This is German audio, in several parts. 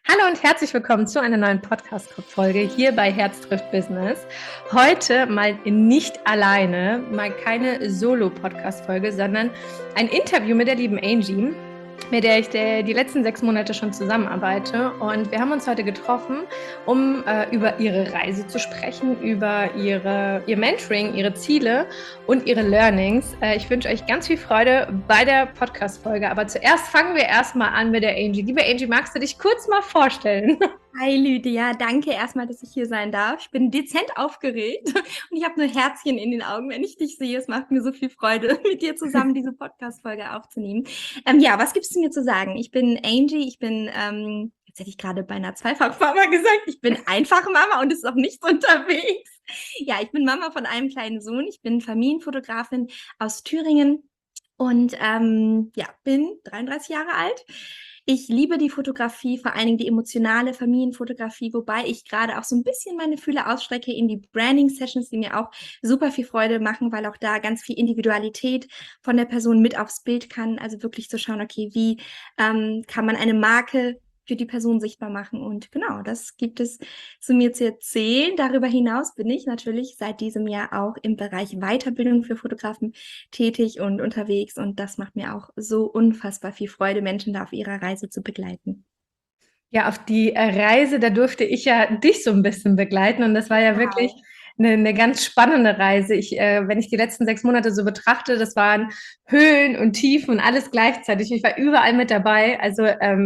Hallo und herzlich willkommen zu einer neuen Podcast-Folge hier bei Herz trifft Business. Heute mal nicht alleine, mal keine Solo-Podcast-Folge, sondern ein Interview mit der lieben Angie, mit der ich die letzten 6 Monate schon zusammenarbeite. Und wir haben uns heute getroffen, um über ihre Reise zu sprechen, über ihr Mentoring, ihre Ziele und ihre Learnings. Ich wünsche euch ganz viel Freude bei der Podcast-Folge. Aber zuerst fangen wir erstmal an mit der Angie. Liebe Angie, magst du dich kurz mal vorstellen? Hi Lydia, danke erstmal, dass ich hier sein darf. Ich bin dezent aufgeregt und ich habe nur Herzchen in den Augen, wenn ich dich sehe. Es macht mir so viel Freude, mit dir zusammen diese Podcast-Folge aufzunehmen. Ja, was gibt's mir zu sagen? Ich bin Angie, jetzt hätte ich gerade beinahe Zweifach-Mama gesagt, ich bin einfach Mama und es ist auch nichts unterwegs. Ja, ich bin Mama von einem kleinen Sohn. Ich bin Familienfotografin aus Thüringen und bin 33 Jahre alt. Ich liebe die Fotografie, vor allen Dingen die emotionale Familienfotografie, wobei ich gerade auch so ein bisschen meine Fühler ausstrecke in die Branding-Sessions, die mir auch super viel Freude machen, weil auch da ganz viel Individualität von der Person mit aufs Bild kann. Also wirklich zu schauen, okay, wie kann man eine Marke für die Person sichtbar machen. Und genau, das gibt es zu mir zu erzählen. Darüber hinaus bin ich natürlich seit diesem Jahr auch im Bereich Weiterbildung für Fotografen tätig und unterwegs. Und das macht mir auch so unfassbar viel Freude, Menschen da auf ihrer Reise zu begleiten. Ja, auf die Reise, da durfte ich ja dich so ein bisschen begleiten und das war ja wirklich Wow. eine ganz spannende Reise. Wenn ich die letzten 6 Monate so betrachte, das waren Höhen und Tiefen und alles gleichzeitig. Ich war überall mit dabei. Also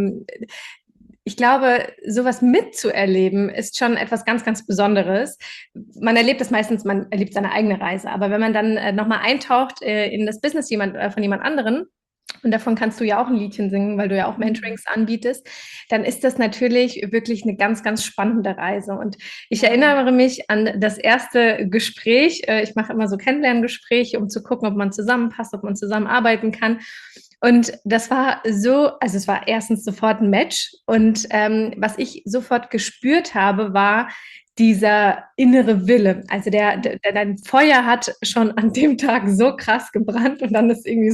ich glaube, sowas mitzuerleben ist schon etwas ganz, ganz Besonderes. Man erlebt das meistens, man erlebt seine eigene Reise, aber wenn man dann nochmal eintaucht in das Business von jemand anderen, und davon kannst du ja auch ein Liedchen singen, weil du ja auch Mentorings anbietest, dann ist das natürlich wirklich eine ganz, ganz spannende Reise. Und ich Ja. erinnere mich an das erste Gespräch. Ich mache immer so Kennenlerngespräche, um zu gucken, ob man zusammenpasst, ob man zusammenarbeiten kann. Und das war so, also es war erstens sofort ein Match. Und was ich sofort gespürt habe, war dieser innere Wille. Also dein Feuer hat schon an dem Tag so krass gebrannt und dann ist irgendwie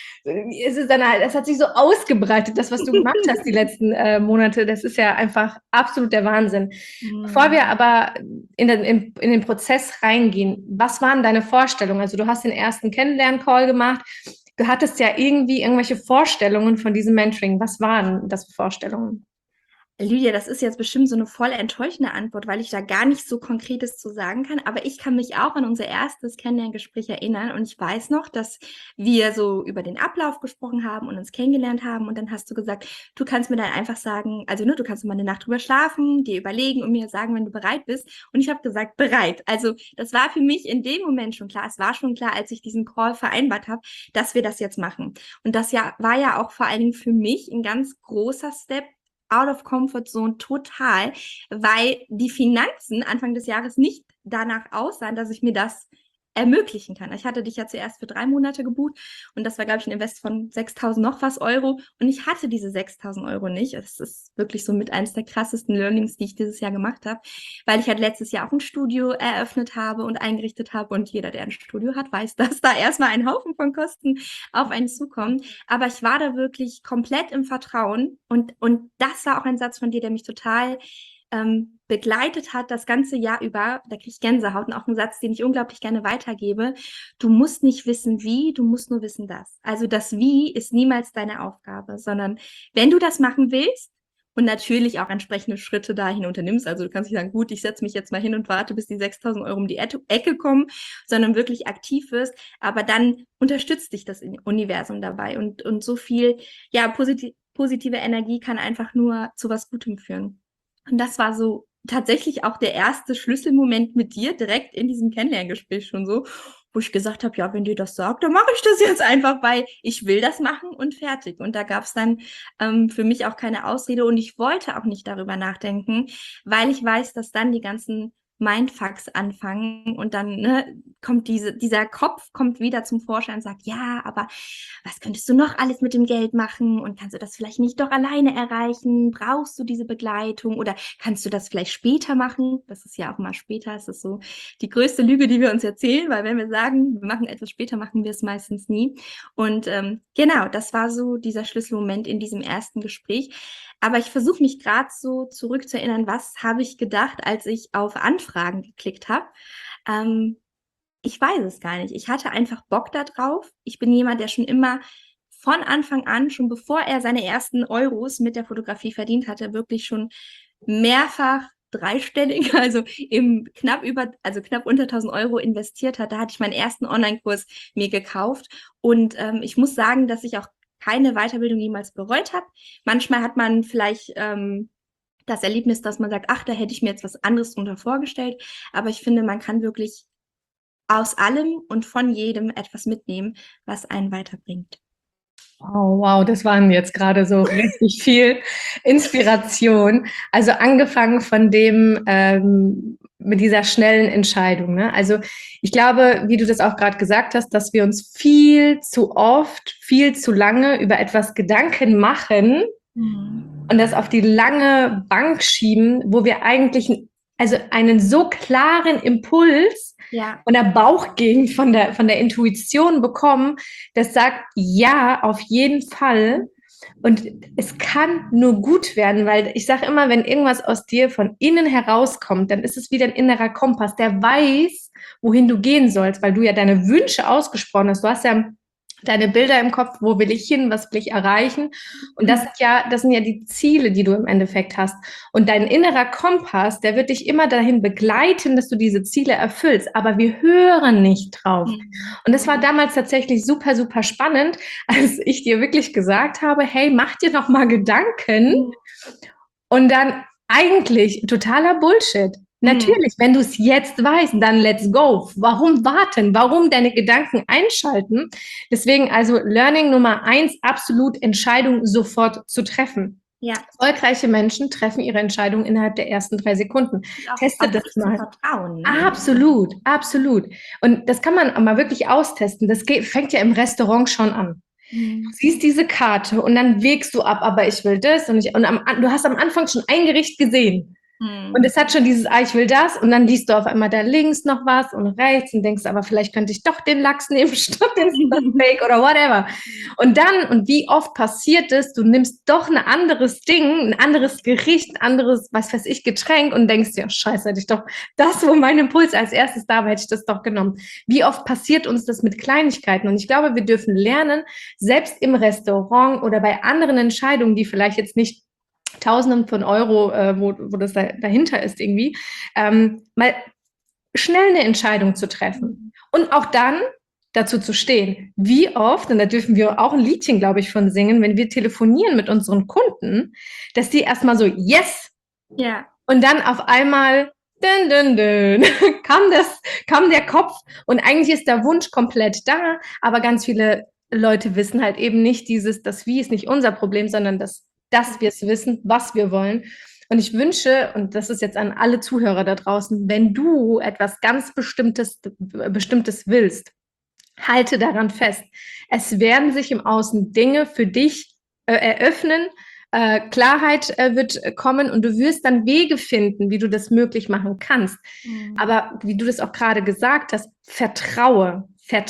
das hat sich so ausgebreitet, das, was du gemacht hast die letzten Monate, das ist ja einfach absolut der Wahnsinn. Bevor wir Mhm. aber in den Prozess reingehen, was waren deine Vorstellungen? Also du hast den ersten Kennenlern-Call gemacht, du hattest ja irgendwie irgendwelche Vorstellungen von diesem Mentoring. Was waren das für Vorstellungen? Lydia, das ist jetzt bestimmt so eine voll enttäuschende Antwort, weil ich da gar nicht so Konkretes zu sagen kann. Aber ich kann mich auch an unser erstes Kennenlerngespräch erinnern. Und ich weiß noch, dass wir so über den Ablauf gesprochen haben und uns kennengelernt haben. Und dann hast du gesagt, du kannst mir dann einfach sagen, also du kannst mal eine Nacht drüber schlafen, dir überlegen und mir sagen, wenn du bereit bist. Und ich habe gesagt, bereit. Also das war für mich in dem Moment schon klar. Es war schon klar, als ich diesen Call vereinbart habe, dass wir das jetzt machen. Und das war ja auch vor allen Dingen für mich ein ganz großer Step, out of comfort zone total, weil die Finanzen Anfang des Jahres nicht danach aussahen, dass ich mir das ermöglichen kann. Ich hatte dich ja zuerst für 3 Monate gebucht und das war, glaube ich, ein Invest von 6.000 noch was Euro und ich hatte diese 6.000 Euro nicht. Es ist wirklich so mit eines der krassesten Learnings, die ich dieses Jahr gemacht habe, weil ich halt letztes Jahr auch ein Studio eröffnet habe und eingerichtet habe und jeder, der ein Studio hat, weiß, dass da erstmal ein Haufen von Kosten auf einen zukommen. Aber ich war da wirklich komplett im Vertrauen und das war auch ein Satz von dir, der mich total begleitet hat das ganze Jahr über. Da kriege ich Gänsehaut und auch ein Satz, den ich unglaublich gerne weitergebe. Du musst nicht wissen, wie, du musst nur wissen, das. Also das Wie ist niemals deine Aufgabe, sondern wenn du das machen willst, und natürlich auch entsprechende Schritte dahin unternimmst. Also du kannst nicht sagen, gut, ich setze mich jetzt mal hin und warte, bis die 6.000 Euro um die Ecke kommen, sondern wirklich aktiv wirst. Aber dann unterstützt dich das Universum dabei. Und so viel, ja, positive Energie kann einfach nur zu was Gutem führen. Und das war so tatsächlich auch der erste Schlüsselmoment mit dir, direkt in diesem Kennenlerngespräch schon so, wo ich gesagt habe, ja, wenn dir das sagt, dann mache ich das jetzt einfach, weil ich will das machen und fertig. Und da gab es dann für mich auch keine Ausrede und ich wollte auch nicht darüber nachdenken, weil ich weiß, dass dann die ganzen Mindfucks anfangen und dann kommt dieser Kopf kommt wieder zum Vorschein und sagt, ja, aber was könntest du noch alles mit dem Geld machen und kannst du das vielleicht nicht doch alleine erreichen? Brauchst du diese Begleitung oder kannst du das vielleicht später machen? Das ist ja auch mal später, es ist so die größte Lüge, die wir uns erzählen, weil wenn wir sagen, wir machen etwas später, machen wir es meistens nie. Und genau, das war so dieser Schlüsselmoment in diesem ersten Gespräch. Aber ich versuche mich gerade so zurückzuerinnern, was habe ich gedacht, als ich auf Anfragen geklickt habe. Ähm, Ich weiß es gar nicht. Ich hatte einfach Bock da drauf. Ich bin jemand, der schon immer von Anfang an, schon bevor er seine ersten Euros mit der Fotografie verdient hatte, wirklich schon mehrfach dreistellig, also knapp unter 1.000 € investiert hat. Da hatte ich meinen ersten Online-Kurs mir gekauft. Und ich muss sagen, dass ich auch keine Weiterbildung jemals bereut habe. Manchmal hat man vielleicht das Erlebnis, dass man sagt, ach, da hätte ich mir jetzt was anderes drunter vorgestellt. Aber ich finde, man kann wirklich aus allem und von jedem etwas mitnehmen, was einen weiterbringt. Oh, wow, das waren jetzt gerade so richtig viel Inspiration. Also angefangen von dem mit dieser schnellen Entscheidung. Ne? Also ich glaube, wie du das auch gerade gesagt hast, dass wir uns viel zu oft, viel zu lange über etwas Gedanken machen und das auf die lange Bank schieben, wo wir eigentlich also einen so klaren Impuls Ja. von der Bauchgegend, von der Intuition bekommen, das sagt, ja, auf jeden Fall. Und es kann nur gut werden, weil ich sage immer, wenn irgendwas aus dir von innen herauskommt, dann ist es wie dein innerer Kompass, der weiß, wohin du gehen sollst, weil du ja deine Wünsche ausgesprochen hast. Du hast ja deine Bilder im Kopf, wo will ich hin, was will ich erreichen? Und das sind ja die Ziele, die du im Endeffekt hast. Und dein innerer Kompass, der wird dich immer dahin begleiten, dass du diese Ziele erfüllst. Aber wir hören nicht drauf. Und das war damals tatsächlich super, super spannend, als ich dir wirklich gesagt habe, hey, mach dir noch mal Gedanken. Und dann eigentlich totaler Bullshit. Natürlich, wenn du es jetzt weißt, dann let's go. Warum warten? Warum deine Gedanken einschalten? Deswegen also Learning Nummer 1, absolut Entscheidung sofort zu treffen. Ja. Erfolgreiche Menschen treffen ihre Entscheidung innerhalb der ersten 3 Sekunden. Teste das mal. Vertrauen, ne? Absolut, absolut. Und das kann man mal wirklich austesten. Das fängt ja im Restaurant schon an. Du siehst diese Karte und dann wägst du ab, aber ich will das und du hast am Anfang schon ein Gericht gesehen. Und es hat schon dieses, ich will das, und dann liest du auf einmal da links noch was und rechts und denkst, aber vielleicht könnte ich doch den Lachs nehmen statt den Steak oder whatever. Und wie oft passiert es, du nimmst doch ein anderes Ding, ein anderes Gericht, ein anderes, was weiß ich, Getränk und denkst, ja, scheiße, hätte ich doch das, wo mein Impuls als erstes da war, hätte ich das doch genommen. Wie oft passiert uns das mit Kleinigkeiten? Und ich glaube, wir dürfen lernen, selbst im Restaurant oder bei anderen Entscheidungen, die vielleicht jetzt nicht Tausenden von Euro, wo das dahinter ist irgendwie, mal schnell eine Entscheidung zu treffen. Und auch dann dazu zu stehen. Wie oft, und da dürfen wir auch ein Liedchen, glaube ich, von singen, wenn wir telefonieren mit unseren Kunden, dass die erstmal so, yes! Ja. Und dann auf einmal dün, dün, dün, kam der Kopf und eigentlich ist der Wunsch komplett da, aber ganz viele Leute wissen halt eben nicht das Wie ist nicht unser Problem, sondern dass wir es wissen, was wir wollen. Und ich wünsche, und das ist jetzt an alle Zuhörer da draußen, wenn du etwas ganz Bestimmtes willst, halte daran fest. Es werden sich im Außen Dinge für dich eröffnen, Klarheit wird kommen und du wirst dann Wege finden, wie du das möglich machen kannst. Aber wie du das auch gerade gesagt hast, vertraue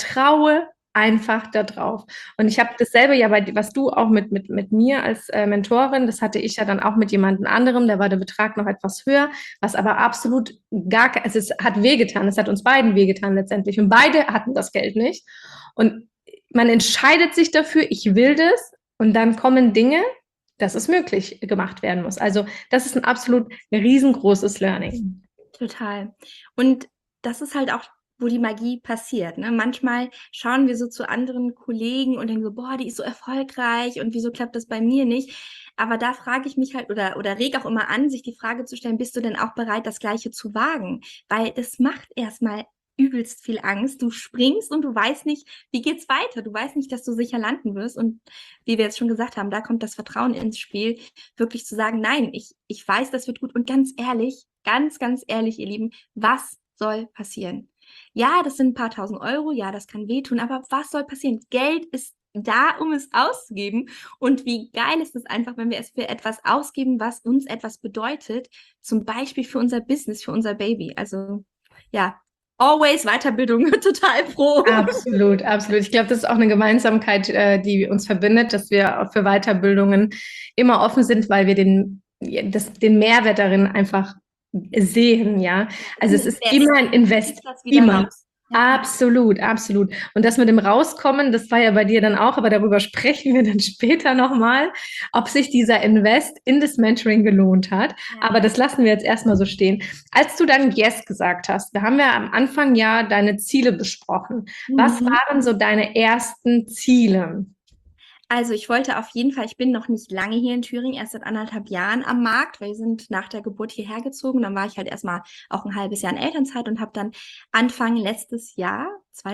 einfach da drauf. Und ich habe dasselbe ja was du auch mit mir als Mentorin, das hatte ich ja dann auch mit jemandem anderem, da war der Betrag noch etwas höher, was aber absolut also es hat wehgetan, es hat uns beiden wehgetan letztendlich und beide hatten das Geld nicht. Und man entscheidet sich dafür, ich will das, und dann kommen Dinge, dass es möglich gemacht werden muss. Also das ist ein absolut riesengroßes Learning. Total. Und das ist halt auch, wo die Magie passiert. Ne? Manchmal schauen wir so zu anderen Kollegen und denken so, boah, die ist so erfolgreich und wieso klappt das bei mir nicht? Aber da frage ich mich halt oder reg auch immer an, sich die Frage zu stellen, bist du denn auch bereit, das Gleiche zu wagen? Weil das macht erstmal übelst viel Angst. Du springst und du weißt nicht, wie geht's weiter? Du weißt nicht, dass du sicher landen wirst. Und wie wir jetzt schon gesagt haben, da kommt das Vertrauen ins Spiel, wirklich zu sagen, nein, ich weiß, das wird gut. Und ganz ehrlich, ganz ehrlich, ihr Lieben, was soll passieren? Ja, das sind ein paar tausend Euro, ja, das kann wehtun, aber was soll passieren? Geld ist da, um es auszugeben. Und wie geil ist es einfach, wenn wir es für etwas ausgeben, was uns etwas bedeutet, zum Beispiel für unser Business, für unser Baby. Also ja, always Weiterbildung total pro. Absolut, absolut. Ich glaube, das ist auch eine Gemeinsamkeit, die uns verbindet, dass wir auch für Weiterbildungen immer offen sind, weil wir den Mehrwert darin einfach sehen, ja. Also es ist immer ein Invest, immer. Raus. Absolut, absolut. Und das mit dem Rauskommen, das war ja bei dir dann auch, aber darüber sprechen wir dann später nochmal, ob sich dieser Invest in das Mentoring gelohnt hat. Ja. Aber das lassen wir jetzt erstmal so stehen. Als du dann Yes gesagt hast, wir haben ja am Anfang ja deine Ziele besprochen. Was waren so deine ersten Ziele? Also ich wollte auf jeden Fall, ich bin noch nicht lange hier in Thüringen, erst seit 1,5 Jahren am Markt, weil wir sind nach der Geburt hierher gezogen. Dann war ich halt erstmal auch ein halbes Jahr in Elternzeit und habe dann Anfang letztes Jahr,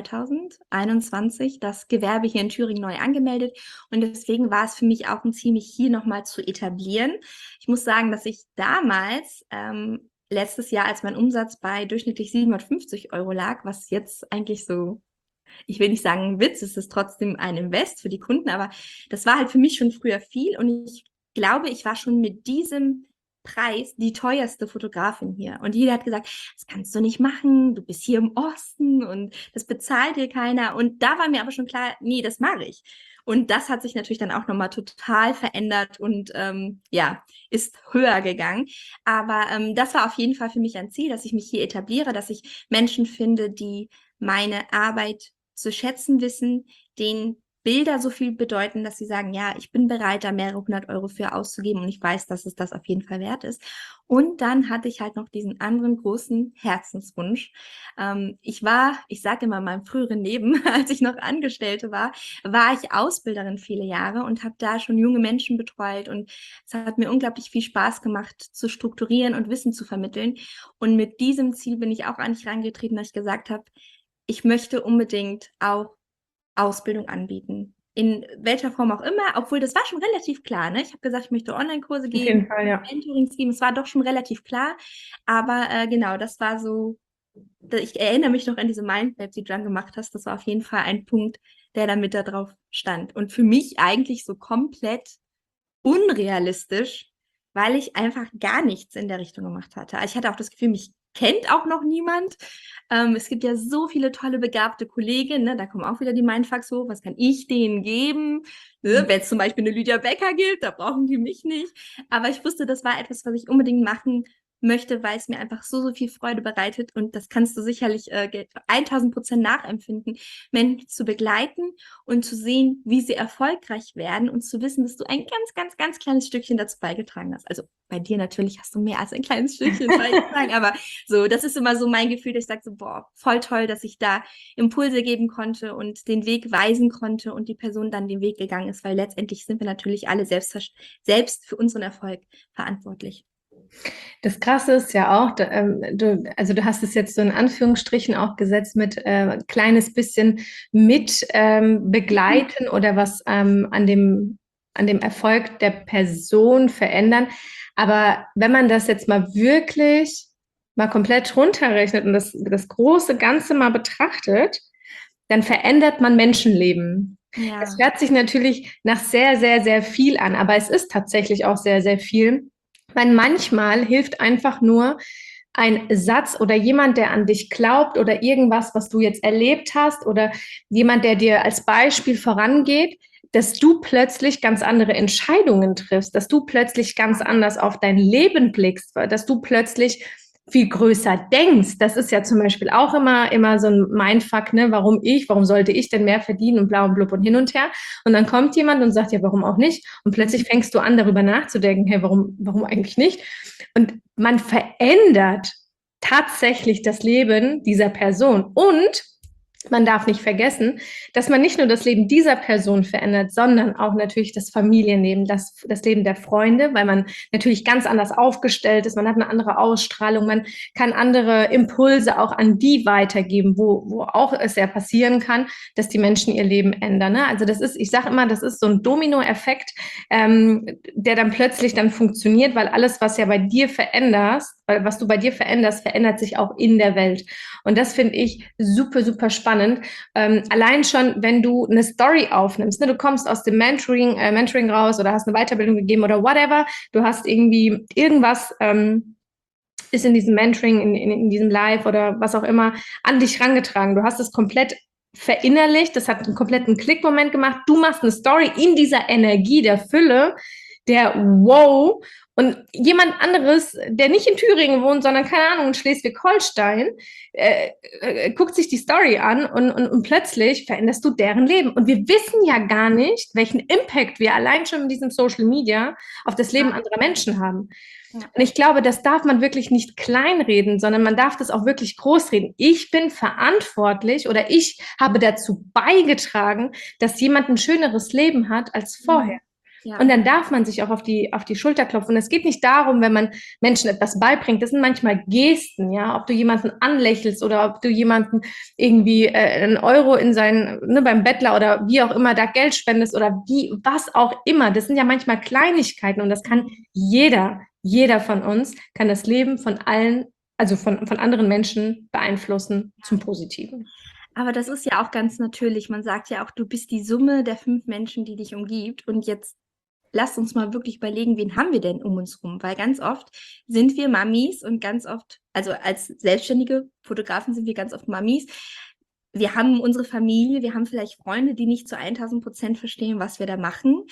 2021, das Gewerbe hier in Thüringen neu angemeldet. Und deswegen war es für mich auch ein Ziel, mich hier nochmal zu etablieren. Ich muss sagen, dass ich damals letztes Jahr, als mein Umsatz bei durchschnittlich 750 € lag, was jetzt eigentlich so, ich will nicht sagen ein Witz, es ist trotzdem ein Invest für die Kunden, aber das war halt für mich schon früher viel und ich glaube, ich war schon mit diesem Preis die teuerste Fotografin hier. Und jeder hat gesagt, das kannst du nicht machen, du bist hier im Osten und das bezahlt dir keiner. Und da war mir aber schon klar, nee, das mache ich. Und das hat sich natürlich dann auch nochmal total verändert und ja, ist höher gegangen. Aber das war auf jeden Fall für mich ein Ziel, dass ich mich hier etabliere, dass ich Menschen finde, die meine Arbeit zu schätzen wissen, denen Bilder so viel bedeuten, dass sie sagen, ja, ich bin bereit, da mehrere 100 € für auszugeben und ich weiß, dass es das auf jeden Fall wert ist. Und dann hatte ich halt noch diesen anderen großen Herzenswunsch. Ich sage immer in meinem früheren Leben, als ich noch Angestellte war ich Ausbilderin viele Jahre und habe da schon junge Menschen betreut und es hat mir unglaublich viel Spaß gemacht, zu strukturieren und Wissen zu vermitteln. Und mit diesem Ziel bin ich auch an mich herangetreten, dass ich gesagt habe, ich möchte unbedingt auch Ausbildung anbieten. In welcher Form auch immer, obwohl das war schon relativ klar, ne? Ich habe gesagt, ich möchte Online-Kurse geben, Auf jeden Fall, ja. Mentorings geben, es war doch schon relativ klar, aber genau, das war so, ich erinnere mich noch an diese Mindmap, die du dann gemacht hast, das war auf jeden Fall ein Punkt, der da mit da drauf stand und für mich eigentlich so komplett unrealistisch, weil ich einfach gar nichts in der Richtung gemacht hatte. Ich hatte auch das Gefühl, mich kennt auch noch niemand. Es gibt ja so viele tolle, begabte Kolleginnen, ne? Da kommen auch wieder die Mindfucks hoch. Was kann ich denen geben? Ne? Wenn es zum Beispiel eine Lydia Becker gibt, da brauchen die mich nicht. Aber ich wusste, das war etwas, was ich unbedingt machen möchte, weil es mir einfach so viel Freude bereitet und das kannst du sicherlich 1000% nachempfinden, Menschen zu begleiten und zu sehen, wie sie erfolgreich werden und zu wissen, dass du ein ganz, ganz, ganz kleines Stückchen dazu beigetragen hast. Also bei dir natürlich hast du mehr als ein kleines Stückchen beigetragen, aber so, das ist immer so mein Gefühl, dass ich sage so, boah, voll toll, dass ich da Impulse geben konnte und den Weg weisen konnte und die Person dann den Weg gegangen ist, weil letztendlich sind wir natürlich alle selbst für unseren Erfolg verantwortlich. Das Krasse ist ja auch, du hast es jetzt so in Anführungsstrichen auch gesetzt mit kleines bisschen mit begleiten oder was an dem Erfolg der Person verändern. Aber wenn man das jetzt mal wirklich mal komplett runterrechnet und das große Ganze mal betrachtet, dann verändert man Menschenleben. Ja. Das hört sich natürlich nach sehr, sehr, sehr viel an, aber es ist tatsächlich auch sehr, sehr viel. Weil manchmal hilft einfach nur ein Satz oder jemand, der an dich glaubt oder irgendwas, was du jetzt erlebt hast oder jemand, der dir als Beispiel vorangeht, dass du plötzlich ganz andere Entscheidungen triffst, dass du plötzlich ganz anders auf dein Leben blickst, dass du plötzlich viel größer denkst. Das ist ja zum Beispiel auch immer so ein Mindfuck, ne? Warum sollte ich denn mehr verdienen und bla und blub und hin und her? Und dann kommt jemand und sagt, ja, warum auch nicht? Und plötzlich fängst du an, darüber nachzudenken, hey, warum eigentlich nicht? Und man verändert tatsächlich das Leben dieser Person. Und man darf nicht vergessen, dass man nicht nur das Leben dieser Person verändert, sondern auch natürlich das Familienleben, das Leben der Freunde, weil man natürlich ganz anders aufgestellt ist, man hat eine andere Ausstrahlung, man kann andere Impulse auch an die weitergeben, wo auch es ja passieren kann, dass die Menschen ihr Leben ändern. Ne? Also ich sage immer, das ist so ein Dominoeffekt, der dann plötzlich dann funktioniert, weil alles, was ja bei dir veränderst, was du bei dir veränderst, verändert sich auch in der Welt. Und das finde ich super, super spannend. Allein schon, wenn du eine Story aufnimmst, ne, du kommst aus dem Mentoring raus oder hast eine Weiterbildung gegeben oder whatever, du hast irgendwie irgendwas ist in diesem Mentoring, in diesem Live oder was auch immer, an dich rangetragen. Du hast es komplett verinnerlicht, das hat einen kompletten Klickmoment gemacht. Du machst eine Story in dieser Energie der Fülle, der Wow. Und jemand anderes, der nicht in Thüringen wohnt, sondern, keine Ahnung, in Schleswig-Holstein, guckt sich die Story an und plötzlich veränderst du deren Leben. Und wir wissen ja gar nicht, welchen Impact wir allein schon in diesem Social Media auf das Leben anderer Menschen haben. Ja. Und ich glaube, das darf man wirklich nicht kleinreden, sondern man darf das auch wirklich großreden. Ich bin verantwortlich oder ich habe dazu beigetragen, dass jemand ein schöneres Leben hat als vorher. Ja. Und dann darf man sich auch auf die Schulter klopfen. Und es geht nicht darum, wenn man Menschen etwas beibringt. Das sind manchmal Gesten, ja, ob du jemanden anlächelst oder ob du jemanden irgendwie einen Euro in beim Bettler oder wie auch immer da Geld spendest oder was auch immer. Das sind ja manchmal Kleinigkeiten und das kann jeder von uns kann das Leben von allen, also von anderen Menschen beeinflussen zum Positiven. Aber das ist ja auch ganz natürlich. Man sagt ja auch, du bist die Summe der 5 Menschen, die dich umgibt. Und jetzt lasst uns mal wirklich überlegen, wen haben wir denn um uns rum? Weil ganz oft sind wir Mamis und ganz oft, also als selbstständige Fotografen sind wir ganz oft Mamis. Wir haben unsere Familie, wir haben vielleicht Freunde, die nicht zu 1000% verstehen, was wir da machen.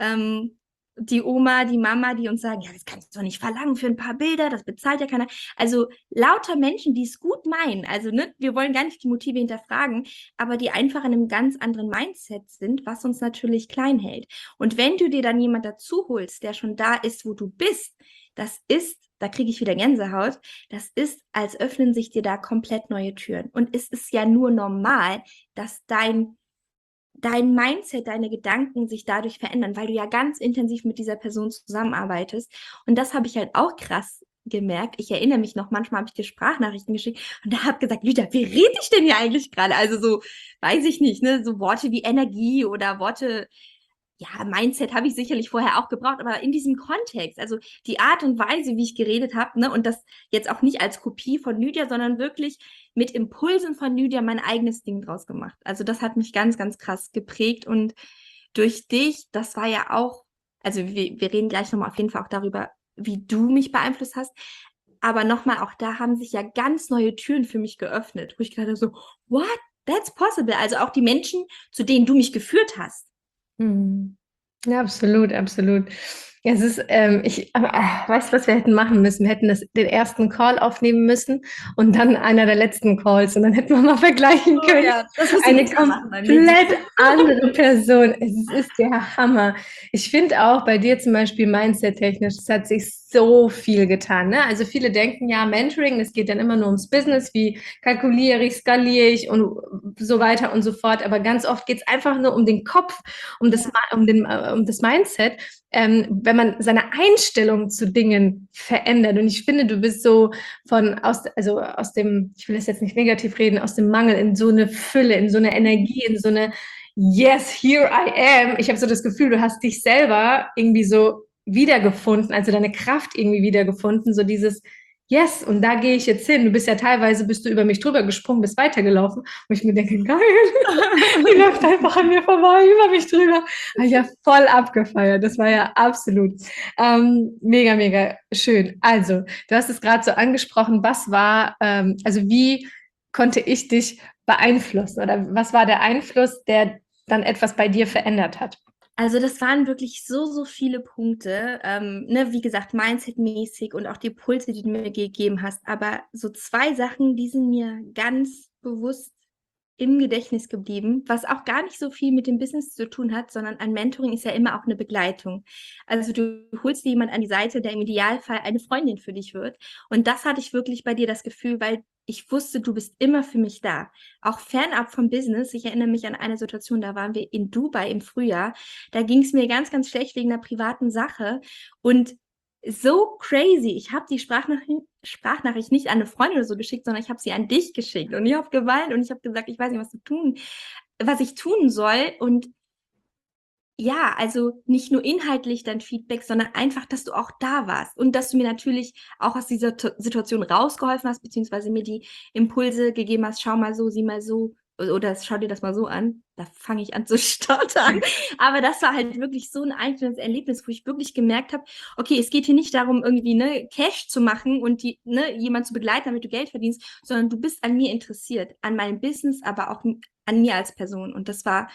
Die Oma, die Mama, die uns sagen, ja, das kannst du doch nicht verlangen für ein paar Bilder, das bezahlt ja keiner. Also lauter Menschen, die es gut meinen. Also wir wollen gar nicht die Motive hinterfragen, aber die einfach in einem ganz anderen Mindset sind, was uns natürlich klein hält. Und wenn du dir dann jemand dazu holst, der schon da ist, wo du bist, da kriege ich wieder Gänsehaut, das ist, als öffnen sich dir da komplett neue Türen. Und es ist ja nur normal, dass dein Mindset, deine Gedanken sich dadurch verändern, weil du ja ganz intensiv mit dieser Person zusammenarbeitest. Und das habe ich halt auch krass gemerkt. Ich erinnere mich noch, manchmal habe ich dir Sprachnachrichten geschickt und da habe gesagt, Lydia, wie rede ich denn hier eigentlich gerade? Also so, weiß ich nicht, ne, so Worte wie Energie oder Worte, ja, Mindset habe ich sicherlich vorher auch gebraucht, aber in diesem Kontext, also die Art und Weise, wie ich geredet habe, ne, und das jetzt auch nicht als Kopie von Lydia, sondern wirklich mit Impulsen von Lydia mein eigenes Ding draus gemacht. Also das hat mich ganz, ganz krass geprägt und durch dich, das war ja auch, also wir reden gleich nochmal auf jeden Fall auch darüber, wie du mich beeinflusst hast, aber nochmal, auch da haben sich ja ganz neue Türen für mich geöffnet, wo ich gerade so, what? That's possible. Also auch die Menschen, zu denen du mich geführt hast. Ja, absolut, absolut. Ja, es ist, weißt du, was wir hätten machen müssen? Wir hätten den ersten Call aufnehmen müssen und dann einer der letzten Calls und dann hätten wir mal vergleichen können. Ja, das Eine komplett andere Person. Es ist der Hammer. Ich finde auch bei dir zum Beispiel Mindset-technisch, es hat sich so viel getan. Ne? Also viele denken ja, Mentoring, es geht dann immer nur ums Business, wie kalkuliere ich, skaliere ich und so weiter und so fort. Aber ganz oft geht es einfach nur um den Kopf, um das Mindset, wenn man seine Einstellung zu Dingen verändert. Und ich finde, du bist so aus dem, ich will das jetzt nicht negativ reden, aus dem Mangel in so eine Fülle, in so eine Energie, in so eine Yes, here I am. Ich habe so das Gefühl, du hast dich selber irgendwie so wiedergefunden, also deine Kraft irgendwie wiedergefunden, so dieses Yes, und da gehe ich jetzt hin. Bist du über mich drüber gesprungen, bist weitergelaufen. Und ich mir denke, geil, die läuft einfach an mir vorbei, über mich drüber. Habe ich ja voll abgefeiert. Das war ja absolut mega, mega schön. Also, du hast es gerade so angesprochen, wie konnte ich dich beeinflussen? Oder was war der Einfluss, der dann etwas bei dir verändert hat? Also das waren wirklich so viele Punkte, wie gesagt, Mindset-mäßig und auch die Impulse, die du mir gegeben hast. Aber so 2 Sachen, die sind mir ganz bewusst im Gedächtnis geblieben, was auch gar nicht so viel mit dem Business zu tun hat, sondern ein Mentoring ist ja immer auch eine Begleitung. Also du holst dir jemand an die Seite, der im Idealfall eine Freundin für dich wird. Und das hatte ich wirklich bei dir das Gefühl, weil ich wusste, du bist immer für mich da. Auch fernab vom Business. Ich erinnere mich an eine Situation, da waren wir in Dubai im Frühjahr. Da ging es mir ganz, ganz schlecht wegen einer privaten Sache. Und so crazy. Ich habe die Sprachnachricht nicht an eine Freundin oder so geschickt, sondern ich habe sie an dich geschickt. Und ich habe geweint und ich habe gesagt, ich weiß nicht, was ich tun soll. Und ja, also nicht nur inhaltlich dein Feedback, sondern einfach, dass du auch da warst und dass du mir natürlich auch aus dieser Situation rausgeholfen hast, beziehungsweise mir die Impulse gegeben hast, schau mal so, sieh mal so, oder schau dir das mal so an, da fange ich an zu stottern. Aber das war halt wirklich so ein einzelnes Erlebnis, wo ich wirklich gemerkt habe, okay, es geht hier nicht darum, irgendwie Cash zu machen und jemand zu begleiten, damit du Geld verdienst, sondern du bist an mir interessiert, an meinem Business, aber auch an mir als Person. Und das war,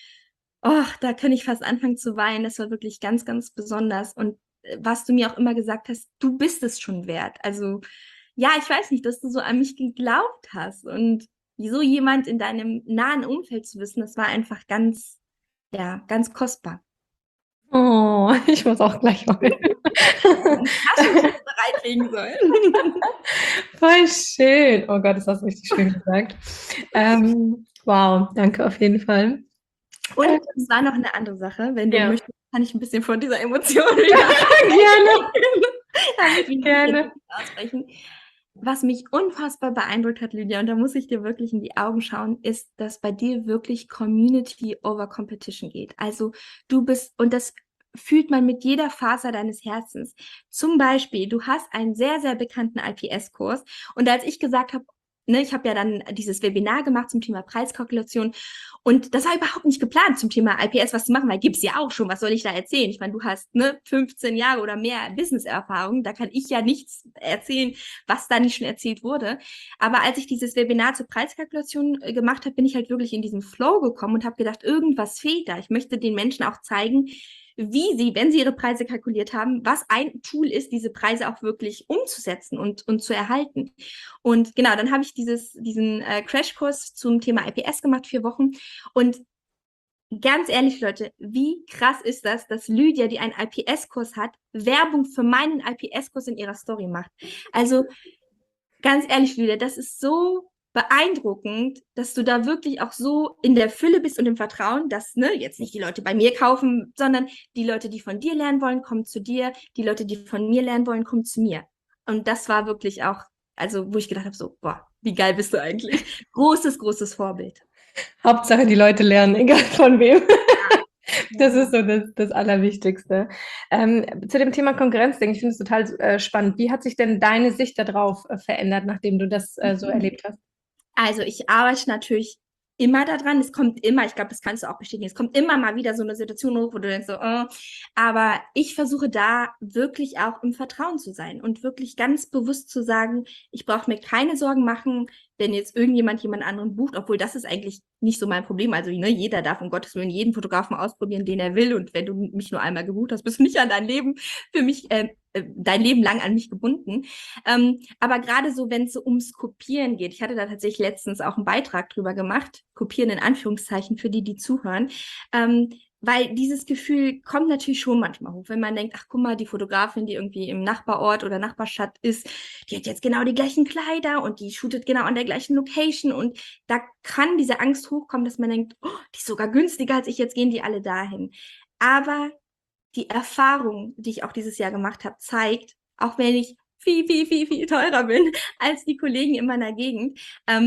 da könnte ich fast anfangen zu weinen. Das war wirklich ganz, ganz besonders. Und was du mir auch immer gesagt hast, du bist es schon wert. Also ja, ich weiß nicht, dass du so an mich geglaubt hast und so jemand in deinem nahen Umfeld zu wissen, das war einfach ganz, ja, ganz kostbar. Oh, ich muss auch gleich heulen. Hast du das bereitlegen sollen? Voll schön. Oh Gott, das hast du richtig schön gesagt. Wow, danke auf jeden Fall. Und es war noch eine andere Sache, wenn du Ja. möchtest, kann ich ein bisschen von dieser Emotion wieder Gerne. Aussprechen. Was mich unfassbar beeindruckt hat, Lydia, und da muss ich dir wirklich in die Augen schauen, ist, dass bei dir wirklich Community over Competition geht. Also du bist, und das fühlt man mit jeder Faser deines Herzens. Zum Beispiel, du hast einen sehr, sehr bekannten IPS-Kurs. Und als ich gesagt habe, ich habe ja dann dieses Webinar gemacht zum Thema Preiskalkulation und das war überhaupt nicht geplant, zum Thema IPS was zu machen, weil gibt's ja auch schon, was soll ich da erzählen? Ich meine, du hast 15 Jahre oder mehr Business-Erfahrung, da kann ich ja nichts erzählen, was da nicht schon erzählt wurde. Aber als ich dieses Webinar zur Preiskalkulation gemacht habe, bin ich halt wirklich in diesen Flow gekommen und habe gedacht, irgendwas fehlt da. Ich möchte den Menschen auch zeigen, wie sie, wenn sie ihre Preise kalkuliert haben, was ein Tool ist, diese Preise auch wirklich umzusetzen und zu erhalten. Und genau, dann habe ich diesen Crashkurs zum Thema IPS gemacht, 4 Wochen. Und ganz ehrlich, Leute, wie krass ist das, dass Lydia, die einen IPS-Kurs hat, Werbung für meinen IPS-Kurs in ihrer Story macht. Also ganz ehrlich, Lydia, das ist so beeindruckend, dass du da wirklich auch so in der Fülle bist und im Vertrauen, dass jetzt nicht die Leute bei mir kaufen, sondern die Leute, die von dir lernen wollen, kommen zu dir, die Leute, die von mir lernen wollen, kommen zu mir. Und das war wirklich auch, also wo ich gedacht habe, so, boah, wie geil bist du eigentlich? Großes, großes Vorbild. Hauptsache, die Leute lernen, egal von wem. Das ist so das Allerwichtigste. Zu dem Thema Konkurrenzding, ich finde es total spannend. Wie hat sich denn deine Sicht darauf verändert, nachdem du das so erlebt hast? Also ich arbeite natürlich immer daran. Es kommt immer, ich glaube, das kannst du auch bestätigen, es kommt immer mal wieder so eine Situation hoch, wo du denkst so, aber ich versuche da wirklich auch im Vertrauen zu sein und wirklich ganz bewusst zu sagen, ich brauche mir keine Sorgen machen, wenn jetzt irgendjemand jemand anderen bucht, obwohl das ist eigentlich nicht so mein Problem. Also jeder darf um Gottes Willen jeden Fotografen ausprobieren, den er will. Und wenn du mich nur einmal gebucht hast, bist du nicht an dein Leben für mich, dein Leben lang an mich gebunden. Aber gerade so, wenn es so ums Kopieren geht, ich hatte da tatsächlich letztens auch einen Beitrag drüber gemacht, Kopieren in Anführungszeichen für die zuhören, weil dieses Gefühl kommt natürlich schon manchmal hoch, wenn man denkt, ach guck mal, die Fotografin, die irgendwie im Nachbarort oder Nachbarstadt ist, die hat jetzt genau die gleichen Kleider und die shootet genau an der gleichen Location und da kann diese Angst hochkommen, dass man denkt, oh, die ist sogar günstiger als ich, jetzt gehen die alle dahin. Aber die Erfahrung, die ich auch dieses Jahr gemacht habe, zeigt, auch wenn ich viel, viel, viel, viel teurer bin als die Kollegen in meiner Gegend,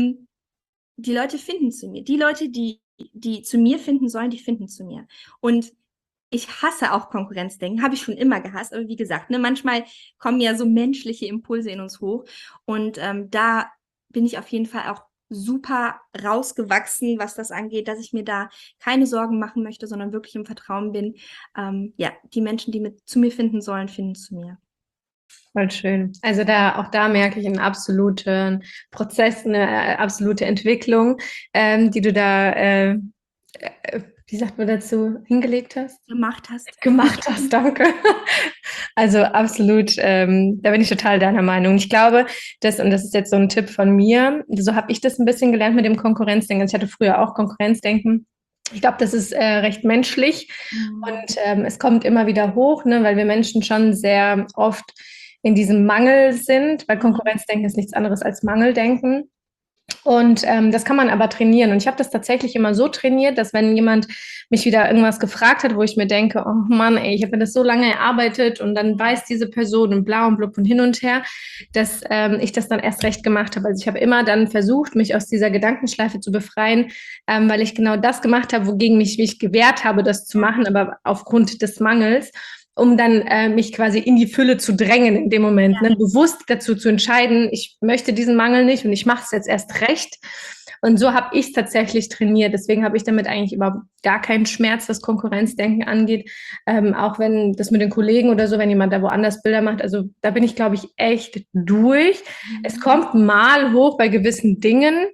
die Leute finden zu mir. Die Leute, die zu mir finden sollen, die finden zu mir. Und ich hasse auch Konkurrenzdenken, habe ich schon immer gehasst. Aber wie gesagt, manchmal kommen ja so menschliche Impulse in uns hoch. Und da bin ich auf jeden Fall auch super rausgewachsen, was das angeht, dass ich mir da keine Sorgen machen möchte, sondern wirklich im Vertrauen bin. Ja, die Menschen, die zu mir finden sollen, finden zu mir. Voll schön. Also auch da merke ich einen absoluten Prozess, eine absolute Entwicklung, die du da, wie sagt man dazu, hingelegt hast? Gemacht hast, danke. Also absolut, da bin ich total deiner Meinung. Ich glaube, und das ist jetzt so ein Tipp von mir, so habe ich das ein bisschen gelernt mit dem Konkurrenzdenken. Also ich hatte früher auch Konkurrenzdenken. Ich glaube, das ist recht menschlich und es kommt immer wieder hoch, weil wir Menschen schon sehr oft in diesem Mangel sind, weil Konkurrenzdenken ist nichts anderes als Mangeldenken. Und das kann man aber trainieren. Und ich habe das tatsächlich immer so trainiert, dass wenn jemand mich wieder irgendwas gefragt hat, wo ich mir denke, oh Mann, ey, ich habe mir das so lange erarbeitet und dann weiß diese Person und bla und blub und hin und her, dass ich das dann erst recht gemacht habe. Also ich habe immer dann versucht, mich aus dieser Gedankenschleife zu befreien, weil ich genau das gemacht habe, wogegen mich gewehrt habe, das zu machen, aber aufgrund des Mangels. um dann mich quasi in die Fülle zu drängen in dem Moment, ne? Bewusst dazu zu entscheiden, ich möchte diesen Mangel nicht und ich mache es jetzt erst recht. Und so habe ich es tatsächlich trainiert. Deswegen habe ich damit eigentlich überhaupt gar keinen Schmerz, was Konkurrenzdenken angeht. Auch wenn das mit den Kollegen oder so, wenn jemand da woanders Bilder macht, also da bin ich, glaube ich, echt durch. Es kommt mal hoch bei gewissen Dingen,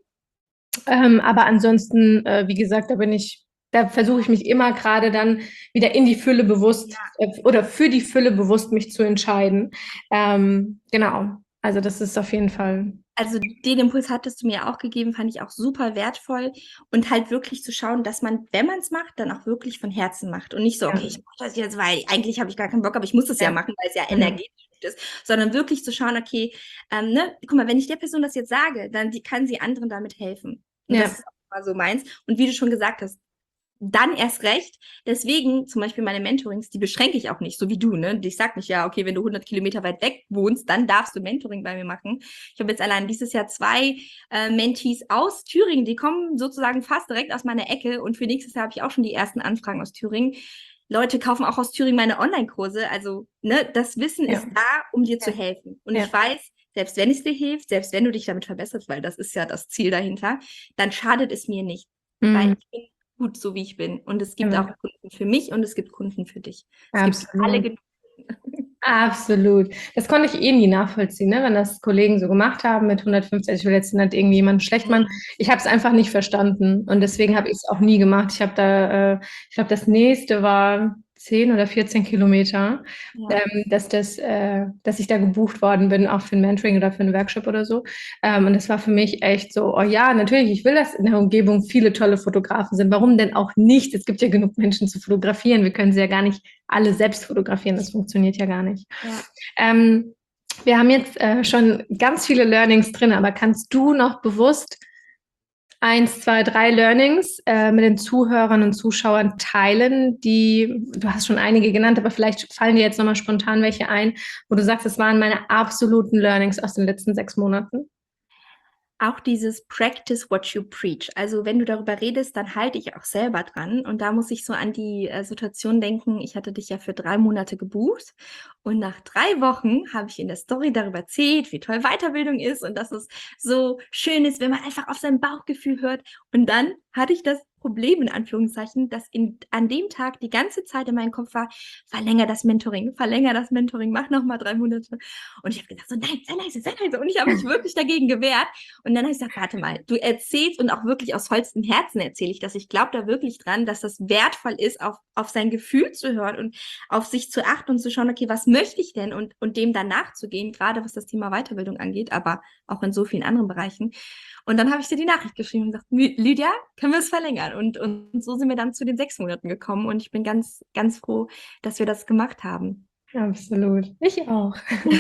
aber ansonsten, wie gesagt, da versuche ich mich immer gerade dann wieder in die Fülle bewusst oder für die Fülle bewusst mich zu entscheiden. Genau, also das ist auf jeden Fall. Also den Impuls hattest du mir auch gegeben, fand ich auch super wertvoll und halt wirklich zu schauen, dass man, wenn man es macht, dann auch wirklich von Herzen macht und nicht so, okay, ich mache das jetzt, weil eigentlich habe ich gar keinen Bock, aber ich muss es ja machen, weil es ja energetisch ist, sondern wirklich zu schauen, okay, ne, guck mal, wenn ich der Person das jetzt sage, dann kann sie anderen damit helfen. Und das ist auch mal so meins. Und wie du schon gesagt hast, dann erst recht. Deswegen zum Beispiel meine Mentorings, die beschränke ich auch nicht, so wie du, ne? Ich sag nicht, ja, okay, wenn du 100 Kilometer weit weg wohnst, dann darfst du Mentoring bei mir machen. Ich habe jetzt allein dieses Jahr 2 Mentees aus Thüringen, die kommen sozusagen fast direkt aus meiner Ecke und für nächstes Jahr habe ich auch schon die ersten Anfragen aus Thüringen. Leute kaufen auch aus Thüringen meine Online-Kurse, also ne, das Wissen ist da, um dir zu helfen. Und ich weiß, selbst wenn es dir hilft, selbst wenn du dich damit verbesserst, weil das ist ja das Ziel dahinter, dann schadet es mir nicht, weil ich bin gut, so wie ich bin. Und es gibt auch Kunden für mich und es gibt Kunden für dich. Es gibt alle genug. Absolut. Das konnte ich nie nachvollziehen, ne? Wenn das Kollegen so gemacht haben mit 150, ich will jetzt nicht irgendjemanden schlecht machen. Ich habe es einfach nicht verstanden und deswegen habe ich es auch nie gemacht. Ich habe da, ich glaube, das nächste war 10 oder 14 Kilometer, dass ich da gebucht worden bin, auch für ein Mentoring oder für einen Workshop oder so. Und das war für mich echt so, oh ja, natürlich, ich will, dass in der Umgebung viele tolle Fotografen sind. Warum denn auch nicht? Es gibt ja genug Menschen zu fotografieren. Wir können sie ja gar nicht alle selbst fotografieren. Das funktioniert ja gar nicht. Ja. Wir haben jetzt schon ganz viele Learnings drin, aber kannst du noch bewusst 1, 2, 3 Learnings mit den Zuhörern und Zuschauern teilen, du hast schon einige genannt, aber vielleicht fallen dir jetzt nochmal spontan welche ein, wo du sagst, das waren meine absoluten Learnings aus den letzten 6 Monaten? Auch dieses Practice what you preach. Also wenn du darüber redest, dann halte ich auch selber dran. Und da muss ich so an die Situation denken, ich hatte dich ja für 3 Monate gebucht. Und nach 3 Wochen habe ich in der Story darüber erzählt, wie toll Weiterbildung ist und dass es so schön ist, wenn man einfach auf sein Bauchgefühl hört. Und dann hatte ich das Problem, in Anführungszeichen, dass an dem Tag die ganze Zeit in meinem Kopf war, verlänger das Mentoring, mach nochmal 3 Monate. Und ich habe gesagt, so nein, sei leise, sei leise. Und ich habe mich wirklich dagegen gewehrt. Und dann habe ich gesagt, warte mal, du erzählst und auch wirklich aus vollstem Herzen erzähle ich das. Ich glaube da wirklich dran, dass das wertvoll ist, auf sein Gefühl zu hören und auf sich zu achten und zu schauen, okay, was möchte ich denn und dem dann nachzugehen, gerade was das Thema Weiterbildung angeht, aber auch in so vielen anderen Bereichen. Und dann habe ich dir die Nachricht geschrieben und gesagt, Lydia, können wir es verlängern? Und so sind wir dann zu den 6 Monaten gekommen und ich bin ganz, ganz froh, dass wir das gemacht haben. Absolut. Ich auch.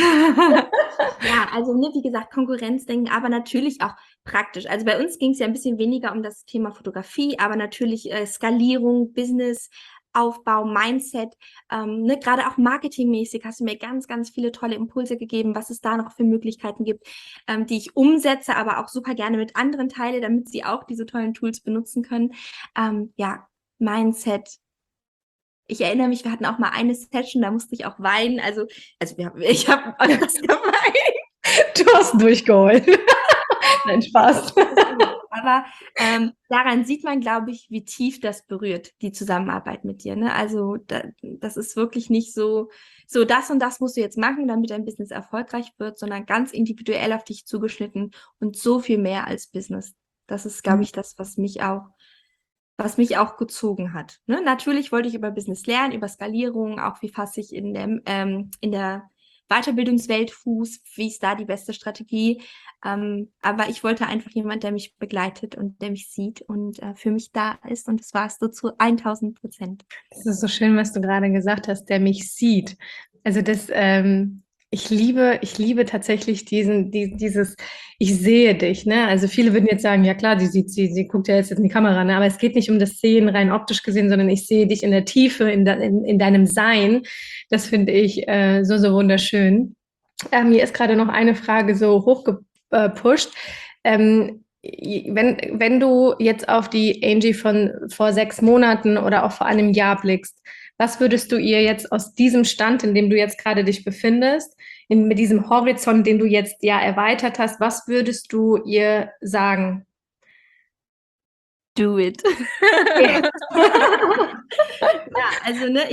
Ja, also wie gesagt, Konkurrenzdenken, aber natürlich auch praktisch. Also bei uns ging es ja ein bisschen weniger um das Thema Fotografie, aber natürlich Skalierung, Business, Aufbau, Mindset, gerade auch marketingmäßig hast du mir ganz, ganz viele tolle Impulse gegeben, was es da noch für Möglichkeiten gibt, die ich umsetze, aber auch super gerne mit anderen teile, damit sie auch diese tollen Tools benutzen können. Ja, Mindset. Ich erinnere mich, wir hatten auch mal eine Session, da musste ich auch weinen. Also ich habe was geweint. Du hast durchgeheult. Nein, Spaß. Aber daran sieht man, glaube ich, wie tief das berührt, die Zusammenarbeit mit dir. Ne? Also das ist wirklich nicht so das und das musst du jetzt machen, damit dein Business erfolgreich wird, sondern ganz individuell auf dich zugeschnitten und so viel mehr als Business. Das ist, glaube ich, das, was mich auch gezogen hat. Ne? Natürlich wollte ich über Business lernen, über Skalierung, auch wie fasse ich in der Weiterbildungswelt Fuß, wie ist da die beste Strategie. Aber ich wollte einfach jemand, der mich begleitet und der mich sieht und für mich da ist. Und das war es so zu 1000%. Das ist so schön, was du gerade gesagt hast, der mich sieht. Also ich liebe tatsächlich dieses, ich sehe dich, ne? Also viele würden jetzt sagen, ja klar, sie guckt ja jetzt in die Kamera, ne? Aber es geht nicht um das Sehen rein optisch gesehen, sondern ich sehe dich in der Tiefe, in deinem Sein. Das finde ich so wunderschön. Mir ist gerade noch eine Frage so hochgepusht. Wenn du jetzt auf die Angie von vor 6 Monaten oder auch vor einem Jahr blickst, Was würdest du ihr jetzt aus diesem Stand, in dem du jetzt gerade dich befindest, mit diesem Horizont, den du jetzt ja erweitert hast, was würdest du ihr sagen? Do it. Ja. Ja, also ne,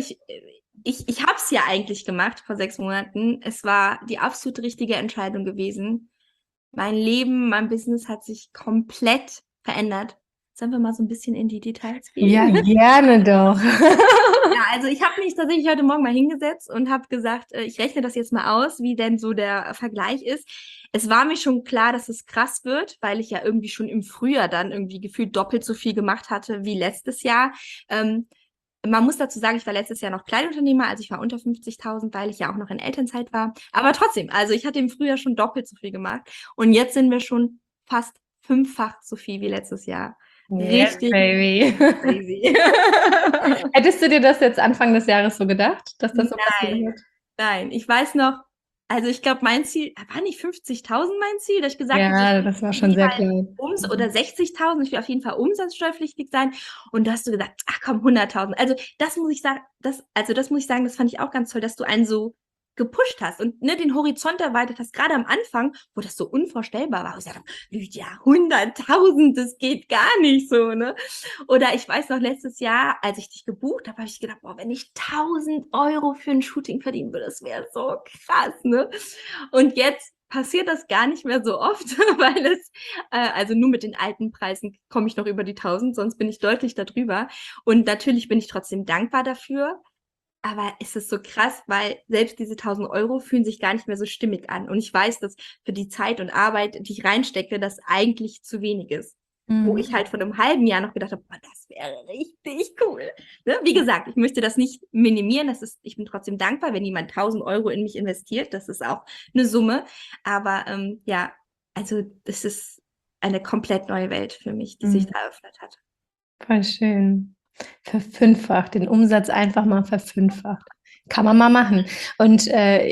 ich habe es ja eigentlich gemacht vor 6 Monaten. Es war die absolut richtige Entscheidung gewesen. Mein Leben, mein Business hat sich komplett verändert. Sollen wir mal so ein bisschen in die Details gehen? Ja, gerne doch. Ja, also ich habe mich tatsächlich heute Morgen mal hingesetzt und habe gesagt, ich rechne das jetzt mal aus, wie denn so der Vergleich ist. Es war mir schon klar, dass es krass wird, weil ich ja irgendwie schon im Frühjahr dann irgendwie gefühlt doppelt so viel gemacht hatte wie letztes Jahr. Man muss dazu sagen, ich war letztes Jahr noch Kleinunternehmer, also ich war unter 50.000, weil ich ja auch noch in Elternzeit war. Aber trotzdem, also ich hatte im Frühjahr schon doppelt so viel gemacht. Und jetzt sind wir schon fast 5-fach so viel wie letztes Jahr. Yes, Richtig baby. crazy. Hättest du dir das jetzt Anfang des Jahres so gedacht, dass das so passieren wird? Nein, ich weiß noch, also ich glaube, mein Ziel, war nicht 50.000 mein Ziel, dass ich gesagt habe, Ja, ich das war will schon sehr halt klein. oder 60.000, ich will auf jeden Fall umsatzsteuerpflichtig sein. Und da hast du gesagt, ach komm, 100.000. Also das muss ich sagen, das muss ich sagen, das fand ich auch ganz toll, dass du einen so gepusht hast und ne, den Horizont erweitert hast, gerade am Anfang, wo das so unvorstellbar war. Ich sagte, Lydia, 100.000, das geht gar nicht so, ne? Oder ich weiß noch, letztes Jahr, als ich dich gebucht habe, habe ich gedacht, boah, wenn ich 1.000 € für ein Shooting verdienen würde, das wäre so krass, ne? Und jetzt passiert das gar nicht mehr so oft, weil also nur mit den alten Preisen komme ich noch über die 1.000, sonst bin ich deutlich darüber. Und natürlich bin ich trotzdem dankbar dafür. Aber es ist so krass, weil selbst diese 1.000 € fühlen sich gar nicht mehr so stimmig an. Und ich weiß, dass für die Zeit und Arbeit, die ich reinstecke, das eigentlich zu wenig ist. Wo ich halt vor einem halben Jahr noch gedacht habe, boah, das wäre richtig cool. Ne? Wie gesagt, ich möchte das nicht minimieren. Ich bin trotzdem dankbar, wenn jemand 1.000 € in mich investiert. Das ist auch eine Summe. Aber ja, also das ist eine komplett neue Welt für mich, die sich da eröffnet hat. Voll schön. Verfünffacht, den Umsatz einfach mal verfünffacht. Kann man mal machen. Und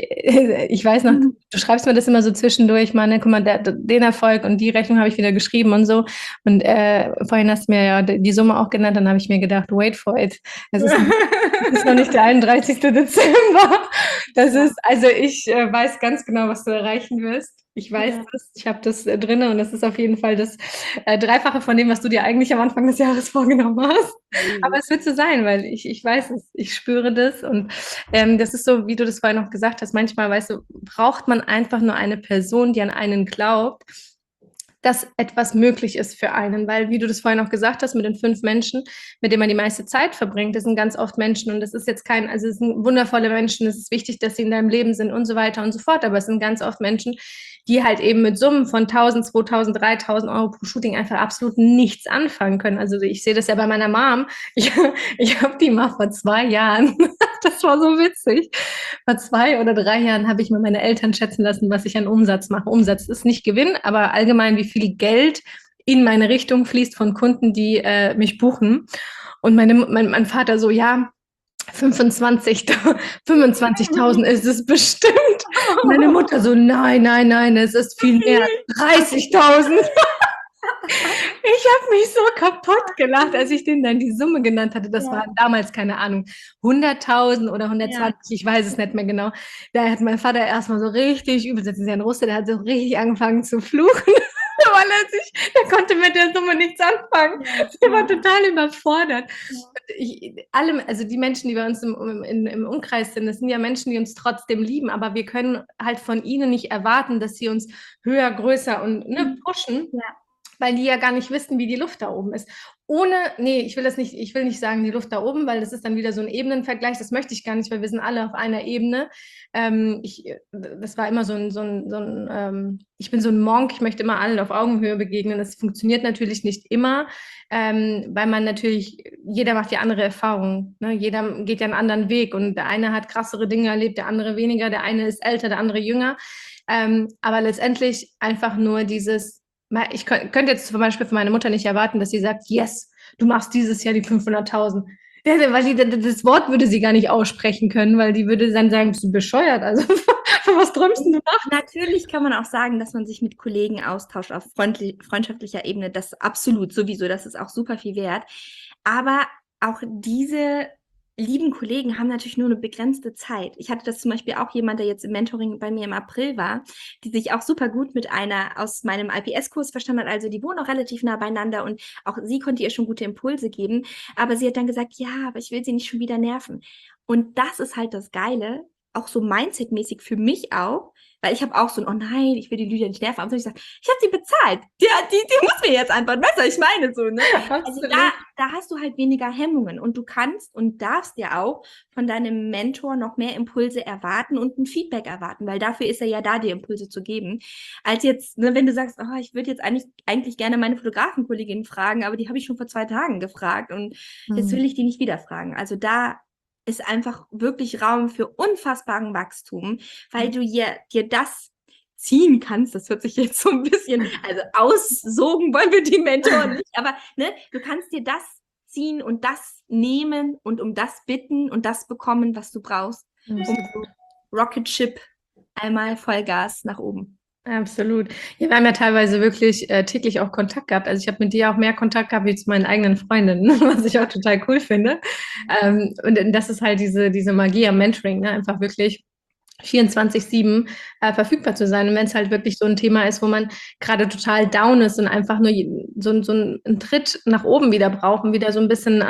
ich weiß noch, du schreibst mir das immer so zwischendurch, mal, ne, guck mal, den Erfolg und die Rechnung habe ich wieder geschrieben und so. Und vorhin hast du mir ja die Summe auch genannt, dann habe ich mir gedacht, wait for it. Es ist noch nicht der 31. Dezember. Das ist, also ich weiß ganz genau, was du erreichen wirst. Ich weiß das, ich habe das drin und das ist auf jeden Fall das Dreifache von dem, was du dir eigentlich am Anfang des Jahres vorgenommen hast. Aber es wird so sein, weil ich weiß es, ich spüre das und das ist so, wie du das vorhin noch gesagt hast, manchmal, weißt du, braucht man einfach nur eine Person, die an einen glaubt, dass etwas möglich ist für einen, weil, wie du das vorhin auch gesagt hast, mit den 5 Menschen, mit denen man die meiste Zeit verbringt, das sind ganz oft Menschen und das ist jetzt also es sind wundervolle Menschen, es ist wichtig, dass sie in deinem Leben sind und so weiter und so fort, aber es sind ganz oft Menschen, die halt eben mit Summen von 1.000, 2.000, 3.000 € pro Shooting einfach absolut nichts anfangen können. Also ich sehe das ja bei meiner Mom. Ich habe die mal vor 2 Jahren, das war so witzig, vor 2 oder 3 Jahren habe ich mal meine Eltern schätzen lassen, was ich an Umsatz mache. Umsatz ist nicht Gewinn, aber allgemein, wie viel Geld in meine Richtung fließt von Kunden, die mich buchen. Und mein Vater so, ja, 25.000 ist es bestimmt. Meine Mutter so, nein, nein, nein, es ist viel mehr. 30.000. Ich habe mich so kaputt gelacht, als ich denen dann die Summe genannt hatte. Das waren damals, keine Ahnung, 100.000 oder 120, ich weiß es nicht mehr genau. Da hat mein Vater erstmal so richtig, übel, das ist ja ein Russe, der hat so richtig angefangen zu fluchen. Weil der konnte mit der Summe nichts anfangen. Der war total überfordert. Also die Menschen, die bei uns im Umkreis sind, das sind ja Menschen, die uns trotzdem lieben, aber wir können halt von ihnen nicht erwarten, dass sie uns höher, größer und pushen. Ja. Weil die ja gar nicht wissen, wie die Luft da oben ist. Ich will nicht sagen, die Luft da oben, weil das ist dann wieder so ein Ebenenvergleich, das möchte ich gar nicht, weil wir sind alle auf einer Ebene. Das war immer ich bin so ein Monk, ich möchte immer allen auf Augenhöhe begegnen. Das funktioniert natürlich nicht immer, weil man natürlich, jeder macht ja andere Erfahrungen, ne? Jeder geht ja einen anderen Weg und der eine hat krassere Dinge erlebt, der andere weniger, der eine ist älter, der andere jünger. Aber letztendlich einfach nur ich könnte jetzt zum Beispiel von meiner Mutter nicht erwarten, dass sie sagt, yes, du machst dieses Jahr die 500.000. Weil das Wort würde sie gar nicht aussprechen können, weil die würde dann sagen, bist du bescheuert? Also, was träumst du nach? Natürlich kann man auch sagen, dass man sich mit Kollegen austauscht auf freundschaftlicher Ebene. Das absolut sowieso, das ist auch super viel wert. Aber auch diese lieben Kollegen haben natürlich nur eine begrenzte Zeit. Ich hatte das zum Beispiel auch jemand, der jetzt im Mentoring bei mir im April war, die sich auch super gut mit einer aus meinem IPS-Kurs verstanden hat. Also die wohnen auch relativ nah beieinander und auch sie konnte ihr schon gute Impulse geben. Aber sie hat dann gesagt, ja, aber ich will sie nicht schon wieder nerven. Und das ist halt das Geile, auch so mindsetmäßig für mich auch, weil ich habe auch so ein, oh nein, ich will die Lydia nicht nerven. Aber ich sage, ich habe sie bezahlt. Die muss mir jetzt antworten. Weißt du, was ich meine? So, ne? Also da hast du halt weniger Hemmungen und du kannst und darfst ja auch von deinem Mentor noch mehr Impulse erwarten und ein Feedback erwarten, weil dafür ist er ja da, dir Impulse zu geben. Als jetzt, ne, wenn du sagst, oh, ich würde jetzt eigentlich gerne meine Fotografenkollegin fragen, aber die habe ich schon vor 2 Tagen gefragt und jetzt will ich die nicht wieder fragen. Also da ist einfach wirklich Raum für unfassbaren Wachstum, weil du dir das ziehen kannst. Das hört sich jetzt so ein bisschen, also aussogen wollen wir die Mentoren nicht, aber ne, du kannst dir das ziehen und das nehmen und um das bitten und das bekommen, was du brauchst, um so Rocket Ship einmal Vollgas nach oben. Absolut. Ja, wir haben ja teilweise wirklich täglich auch Kontakt gehabt. Also ich habe mit dir auch mehr Kontakt gehabt wie zu meinen eigenen Freundinnen, was ich auch total cool finde. Und das ist halt diese Magie am Mentoring, ne? Einfach wirklich 24/7 verfügbar zu sein. Und wenn es halt wirklich so ein Thema ist, wo man gerade total down ist und einfach nur so einen Tritt nach oben wieder braucht, um wieder so ein bisschen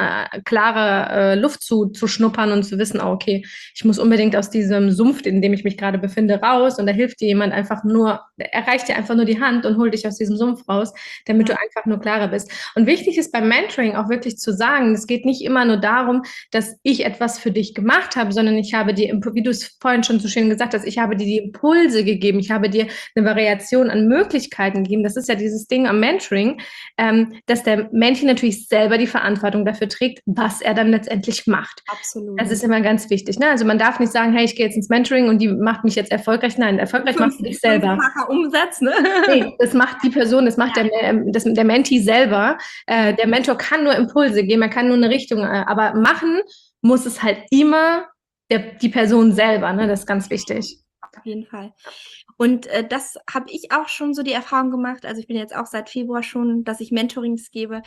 klare Luft zu schnuppern und zu wissen, oh, okay, ich muss unbedingt aus diesem Sumpf, in dem ich mich gerade befinde, raus. Und da hilft dir jemand einfach nur, erreicht dir einfach nur die Hand und holt dich aus diesem Sumpf raus, damit du einfach nur klarer bist. Und wichtig ist beim Mentoring auch wirklich zu sagen, es geht nicht immer nur darum, dass ich etwas für dich gemacht habe, sondern ich habe dir, wie du es vorhin schon so schön gesagt hast, ich habe dir die Impulse gegeben, ich habe dir eine Variation an Möglichkeiten gegeben. Das ist ja dieses Ding am Mentoring, dass der Mentor natürlich selber die Verantwortung dafür trägt, was er dann letztendlich macht. Absolut. Das ist immer ganz wichtig. Ne? Also man darf nicht sagen, hey, ich gehe jetzt ins Mentoring und die macht mich jetzt erfolgreich. Nein, erfolgreich machst du dich selber. Umsatz, ne? Nee, das macht die Person, das macht der Mentee selber. Der Mentor kann nur Impulse geben, er kann nur eine Richtung, aber machen muss es halt immer die Person selber, ne? Das ist ganz wichtig. Auf jeden Fall. Und das habe ich auch schon so die Erfahrung gemacht. Also ich bin jetzt auch seit Februar schon, dass ich Mentorings gebe.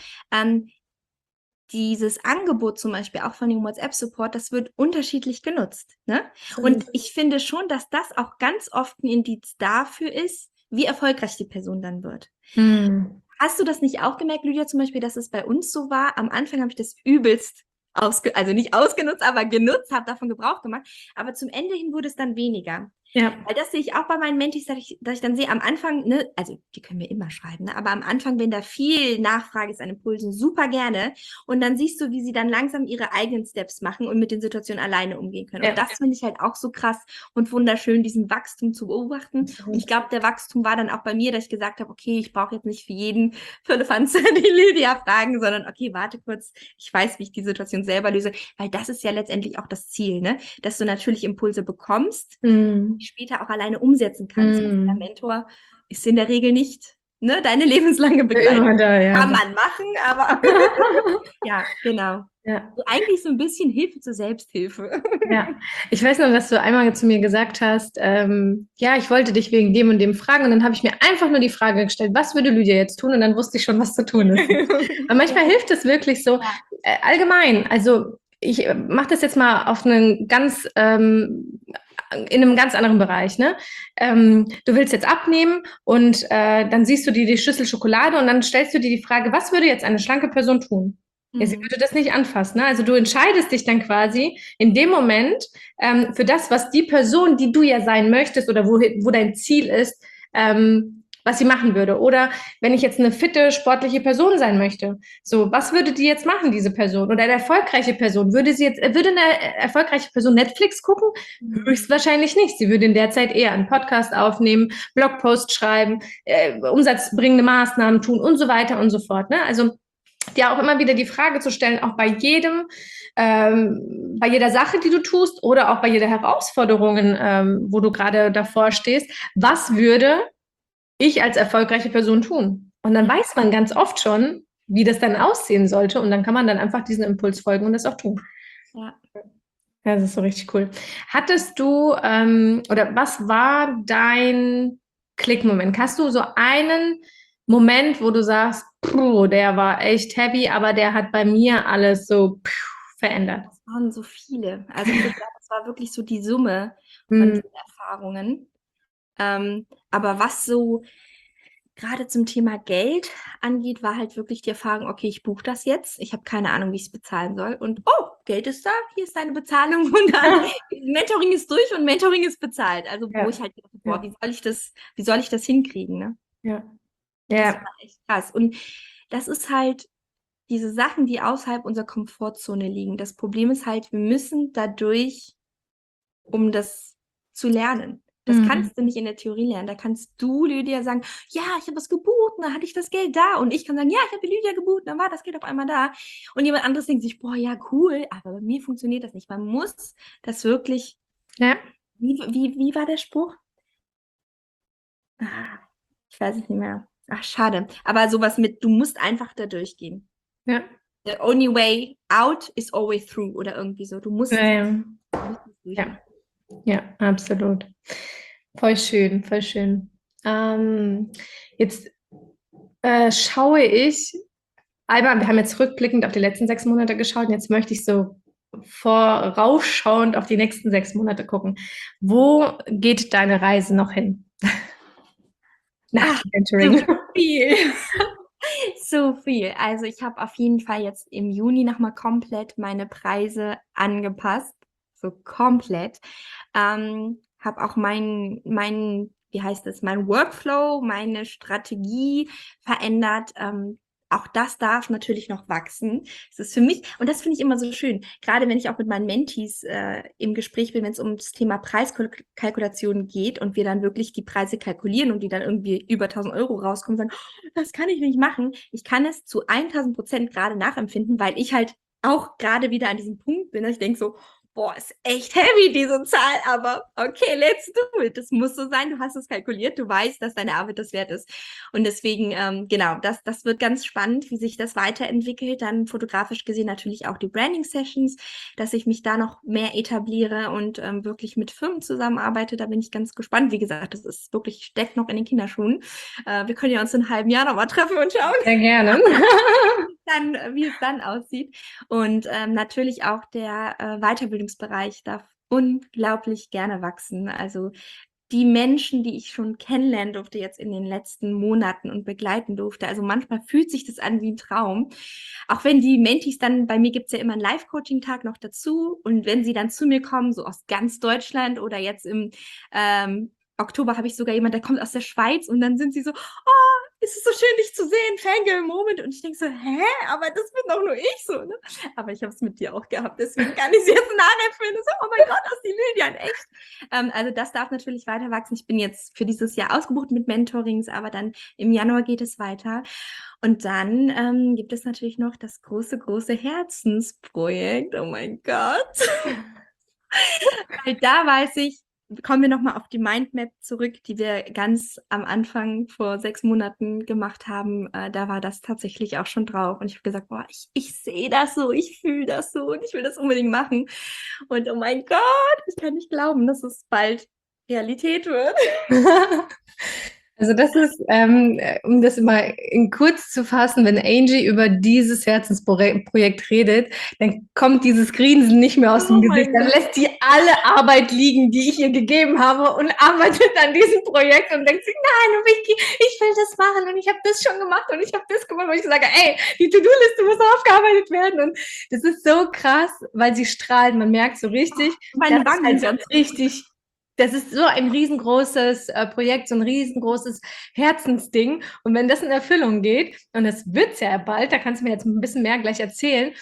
Dieses Angebot zum Beispiel auch von dem WhatsApp-Support, das wird unterschiedlich genutzt. Ne? Und ich finde schon, dass das auch ganz oft ein Indiz dafür ist, wie erfolgreich die Person dann wird. Hast du das nicht auch gemerkt, Lydia, zum Beispiel, dass es bei uns so war? Am Anfang habe ich das übelst also nicht ausgenutzt, aber genutzt, habe davon Gebrauch gemacht. Aber zum Ende hin wurde es dann weniger. Ja. Weil das sehe ich auch bei meinen Mentees, dass ich dann sehe, am Anfang, ne, also die können mir immer schreiben, ne, aber am Anfang, wenn da viel Nachfrage ist an Impulsen, super gerne. Und dann siehst du, wie sie dann langsam ihre eigenen Steps machen und mit den Situationen alleine umgehen können. Und das finde ich halt auch so krass und wunderschön, diesen Wachstum zu beobachten. Und ich glaube, der Wachstum war dann auch bei mir, dass ich gesagt habe, okay, ich brauche jetzt nicht für jeden Firlefanz die Lydia fragen, sondern okay, warte kurz, ich weiß, wie ich die Situation selber löse, weil das ist ja letztendlich auch das Ziel, ne, dass du natürlich Impulse bekommst, später auch alleine umsetzen kannst. Der Mentor ist in der Regel nicht, ne, deine lebenslange Begleitung. Kann man machen, aber ja, genau. Ja. Also eigentlich so ein bisschen Hilfe zur Selbsthilfe. Ja, ich weiß noch, dass du einmal zu mir gesagt hast, ja, ich wollte dich wegen dem und dem fragen und dann habe ich mir einfach nur die Frage gestellt, was würde Lydia jetzt tun? Und dann wusste ich schon, was zu tun ist. Aber manchmal hilft es wirklich so allgemein. Also ich mache das jetzt mal auf einen ganz in einem ganz anderen Bereich, ne? Du willst jetzt abnehmen und dann siehst du dir die Schüssel Schokolade und dann stellst du dir die Frage, was würde jetzt eine schlanke Person tun? Ja, sie würde das nicht anfassen, ne? Also du entscheidest dich dann quasi in dem Moment für das, was die Person, die du ja sein möchtest oder wo dein Ziel ist, was sie machen würde. Oder wenn ich jetzt eine fitte, sportliche Person sein möchte, so, was würde die jetzt machen, diese Person? Oder eine erfolgreiche Person? Würde eine erfolgreiche Person Netflix gucken? Höchstwahrscheinlich nicht. Sie würde in der Zeit eher einen Podcast aufnehmen, Blogpost schreiben, umsatzbringende Maßnahmen tun und so weiter und so fort, ne? Also dir auch immer wieder die Frage zu stellen, auch bei jeder Sache, die du tust oder auch bei jeder Herausforderung, wo du gerade davor stehst, was würde ich als erfolgreiche Person tun? Und dann weiß man ganz oft schon, wie das dann aussehen sollte und dann kann man dann einfach diesen Impuls folgen und das auch tun. Ja. Ja, das ist so richtig cool. Hattest du, oder was war dein Klickmoment? Hast du so einen Moment, wo du sagst, der war echt heavy, aber der hat bei mir alles so verändert? Das waren so viele. Also ich würde sagen, das war wirklich so die Summe von Mhm. diesen Erfahrungen. Aber was so gerade zum Thema Geld angeht, war halt wirklich die Erfahrung, okay, ich buche das jetzt. Ich habe keine Ahnung, wie ich es bezahlen soll. Und oh, Geld ist da, hier ist deine Bezahlung. Und dann Mentoring ist durch und Mentoring ist bezahlt. Also wo Ja, ich halt dachte, ja, boah, wie soll ich das hinkriegen, ne? ja, Das ja, war echt krass. Und das ist halt diese Sachen, die außerhalb unserer Komfortzone liegen. Das Problem ist halt, wir müssen dadurch, um das zu lernen. Das mhm. kannst du nicht in der Theorie lernen. Da kannst du, Lydia, sagen, ja, ich habe was gebucht, und dann hatte ich das Geld da. Und ich kann sagen, ja, ich habe Lydia gebucht, und dann war das Geld auf einmal da. Und jemand anderes denkt sich, boah, ja, cool, aber bei mir funktioniert das nicht. Man muss das wirklich, Ja, wie war der Spruch? Ah, ich weiß es nicht mehr. Ach, schade. Aber sowas mit, du musst einfach da durchgehen. ja, The only way out is always through oder irgendwie so. Du musst ja, es ja, durchmachen. ja, absolut. Voll schön, voll schön. Jetzt schaue ich, Alba, wir haben jetzt rückblickend auf die letzten 6 Monate geschaut und jetzt möchte ich so vorausschauend auf die nächsten 6 Monate gucken. Wo geht deine Reise noch hin? Nach Ach, dem so Mentoring. viel. So viel. Also ich habe auf jeden Fall jetzt im Juni nochmal komplett meine Preise angepasst. So komplett. Habe auch wie heißt es, mein Workflow, meine Strategie verändert. Auch das darf natürlich noch wachsen. Es ist für mich, und das finde ich immer so schön, gerade wenn ich auch mit meinen Mentees im Gespräch bin, wenn es um das Thema Preiskalkulation geht und wir dann wirklich die Preise kalkulieren und die dann irgendwie über 1.000 € rauskommen und sagen, das kann ich nicht machen. Ich kann es zu 1.000% gerade nachempfinden, weil ich halt auch gerade wieder an diesem Punkt bin, dass ich denke so, boah, ist echt heavy, diese Zahl, aber okay, let's do it. Das muss so sein, du hast es kalkuliert, du weißt, dass deine Arbeit das wert ist. Und deswegen, genau, das wird ganz spannend, wie sich das weiterentwickelt. Dann fotografisch gesehen natürlich auch die Branding-Sessions, dass ich mich da noch mehr etabliere und wirklich mit Firmen zusammenarbeite. Da bin ich ganz gespannt. Wie gesagt, das ist wirklich, steckt noch in den Kinderschuhen. Wir können ja uns in einem halben Jahr nochmal treffen und schauen, Sehr gerne. wie es dann aussieht. Und natürlich auch der Weiterbildungsbereich darf unglaublich gerne wachsen. Also die Menschen, die ich schon kennenlernen durfte jetzt in den letzten Monaten und begleiten durfte. Also manchmal fühlt sich das an wie ein Traum. Auch wenn die Mentees dann, bei mir gibt es ja immer einen Live-Coaching-Tag noch dazu. Und wenn sie dann zu mir kommen, so aus ganz Deutschland oder jetzt im Oktober habe ich sogar jemand, der kommt aus der Schweiz und dann sind sie so, oh, es ist so schön, dich zu sehen, Fangirl-Moment. Und ich denke so, hä? Aber das bin doch nur ich so, ne? Aber ich habe es mit dir auch gehabt, deswegen kann ich sie jetzt nachempfinden. So, oh mein Gott, das ist die Lydia in echt. Also das darf natürlich weiter wachsen. Ich bin jetzt für dieses Jahr ausgebucht mit Mentorings, aber dann im Januar geht es weiter. Und dann gibt es natürlich noch das große, große Herzensprojekt. Oh mein Gott. Weil da weiß ich, kommen wir nochmal auf die Mindmap zurück, die wir ganz am Anfang vor 6 Monaten gemacht haben. Da war das tatsächlich auch schon drauf. Und ich habe gesagt, boah, ich sehe das so, ich fühle das so und ich will das unbedingt machen. Und oh mein Gott, ich kann nicht glauben, dass es bald Realität wird. Also das ist, um das mal in kurz zu fassen, wenn Angie über dieses Herzensprojekt redet, dann kommt dieses Grinsen nicht mehr aus dem Oh Gesicht. mein Dann Gott. lässt sie alle Arbeit liegen, die ich ihr gegeben habe und arbeitet an diesem Projekt und denkt sich, nein, Vicky, ich will das machen und ich habe das schon gemacht und ich habe das gemacht. Und ich sage, ey, die To-Do-Liste muss aufgearbeitet werden. Und das ist so krass, weil sie strahlt. Man merkt so richtig, Meine das ist Wangen halt ganz richtig. Das ist so ein riesengroßes Projekt, so ein riesengroßes Herzensding. Und wenn das in Erfüllung geht, und das wird ja bald, da kannst du mir jetzt ein bisschen mehr gleich erzählen,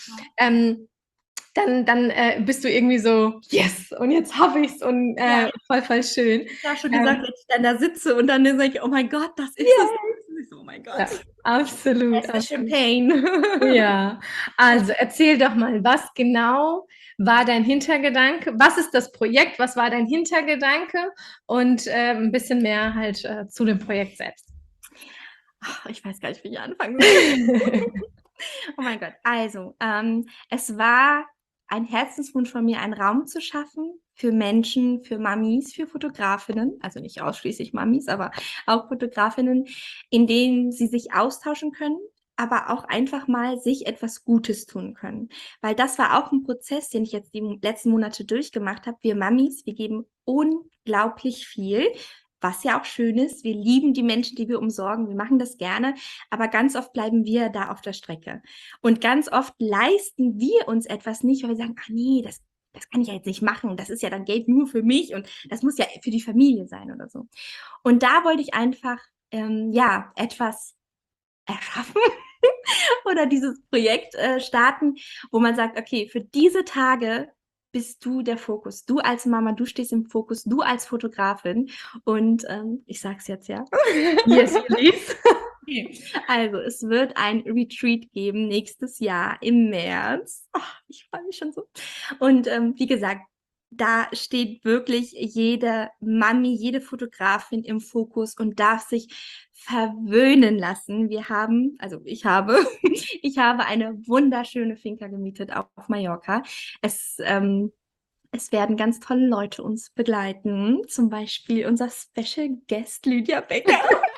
dann bist du irgendwie so, yes, und jetzt habe ich es und Ja, voll, voll schön. ich habe schon gesagt, wenn ich dann da sitze und dann sage ich, oh mein Gott, das ist es. Ich so, oh mein Gott. Ja, absolut, Das ist absolut. Champagne. Ja, also erzähl doch mal, was genau war dein Hintergedanke? Was ist das Projekt? Was war dein Hintergedanke? Und ein bisschen mehr halt zu dem Projekt selbst. Ach, ich weiß gar nicht, wie ich anfangen soll. Oh mein Gott. Also, es war ein Herzenswunsch von mir, einen Raum zu schaffen für Menschen, für Mamis, für Fotografinnen, also nicht ausschließlich Mamis, aber auch Fotografinnen, in denen sie sich austauschen können, aber auch einfach mal sich etwas Gutes tun können. Weil das war auch ein Prozess, den ich jetzt die letzten Monate durchgemacht habe. Wir Mamis, wir geben unglaublich viel, was ja auch schön ist. Wir lieben die Menschen, die wir umsorgen. Wir machen das gerne, aber ganz oft bleiben wir da auf der Strecke. Und ganz oft leisten wir uns etwas nicht, weil wir sagen, ach nee, das kann ich ja jetzt nicht machen. Das ist ja dann Geld nur für mich und das muss ja für die Familie sein oder so. Und da wollte ich einfach, etwas erschaffen oder dieses Projekt starten, wo man sagt, okay, für diese Tage bist du der Fokus. Du als Mama, du stehst im Fokus, du als Fotografin. Und ich sag's jetzt, ja. Yes, please. Also, es wird ein Retreat geben nächstes Jahr im März. Oh, ich freue mich schon so. Und wie gesagt, da steht wirklich jede Mami, jede Fotografin im Fokus und darf sich verwöhnen lassen. Ich habe eine wunderschöne Finca gemietet auf Mallorca. Es werden ganz tolle Leute uns begleiten, zum Beispiel unser Special Guest Lydia Becker.